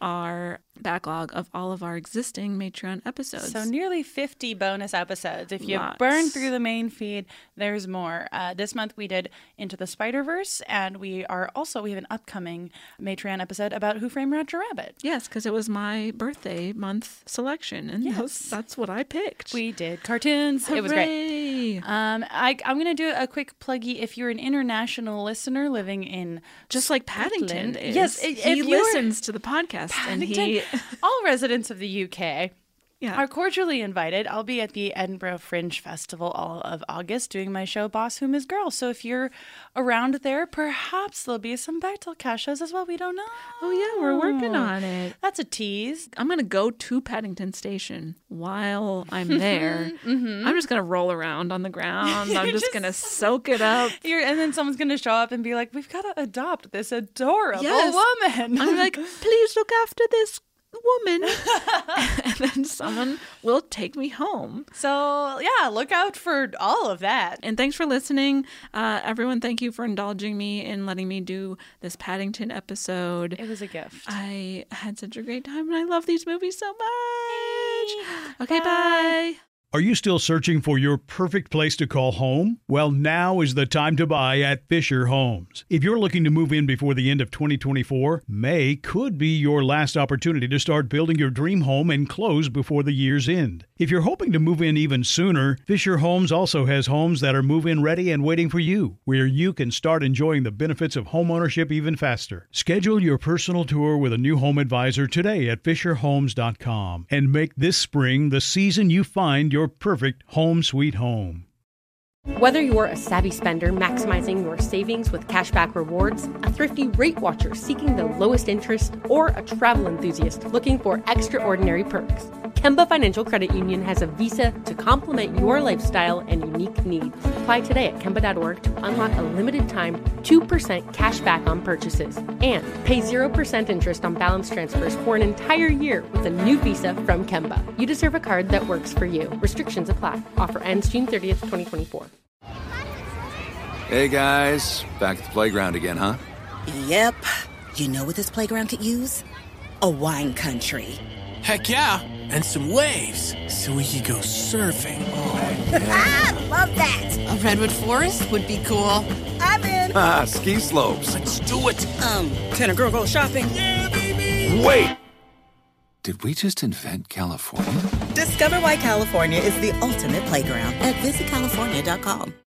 our backlog of all of our existing Matreon episodes. So nearly fifty bonus episodes. If you Lots. burn through the main feed, there's more. Uh, this month we did Into the Spider-Verse, and we are also, we have an upcoming Matreon episode about Who Framed Roger Rabbit. Yes, because it was my birthday month selection, and Yes. those, that's what I picked. We did cartoons. Hooray. It was great. Um, I, I'm going to do a quick pluggy. If you're an international listener living in Just like Paddington Scotland- is. Yes, i- he if you're- listens to the podcast, and Paddington, he... all residents of the U K Yeah. are cordially invited. I'll be at the Edinburgh Fringe Festival all of August doing my show Boss Whom Is Girl. So if you're around there, perhaps there'll be some Bechtel Cash shows as well. We don't know. Oh, yeah, we're working on it. That's a tease. I'm going to go to Paddington Station while I'm there. Mhm. I'm just going to roll around on the ground. I'm You're just, just- going to soak it up. You're, and then someone's going to show up and be like, we've got to adopt this adorable Yes. woman. I'm like, please look after this woman. And then someone will take me home. So, yeah, look out for all of that. And thanks for listening. Uh, everyone, thank you for indulging me in letting me do this Paddington episode. It was a gift. I had such a great time, and I love these movies so much. Okay, bye. Are you still searching for your perfect place to call home? Well, now is the time to buy at Fisher Homes. If you're looking to move in before the end of twenty twenty-four, May could be your last opportunity to start building your dream home and close before the year's end. If you're hoping to move in even sooner, Fisher Homes also has homes that are move-in ready and waiting for you, where you can start enjoying the benefits of homeownership even faster. Schedule your personal tour with a new home advisor today at fisher homes dot com and make this spring the season you find your perfect home sweet home. Whether you're a savvy spender maximizing your savings with cashback rewards, a thrifty rate watcher seeking the lowest interest, or a travel enthusiast looking for extraordinary perks, Kemba Financial Credit Union has a visa to complement your lifestyle and unique needs. Apply today at Kemba dot org to unlock a limited time two percent cash back on purchases and pay zero percent interest on balance transfers for an entire year with a new visa from Kemba. You deserve a card that works for you. Restrictions apply. Offer ends June thirtieth, twenty twenty-four. Hey guys, back at the playground again, huh? Yep. You know what this playground could use? A wine country. Heck yeah, and some waves so we could go surfing. Oh, yeah. Ah, love that. A redwood forest would be cool. I'm in. Ah, ski slopes. Let's do it. Um, can a girl go shopping? Yeah, baby. Wait! Did we just invent California? Discover why California is the ultimate playground at visit california dot com.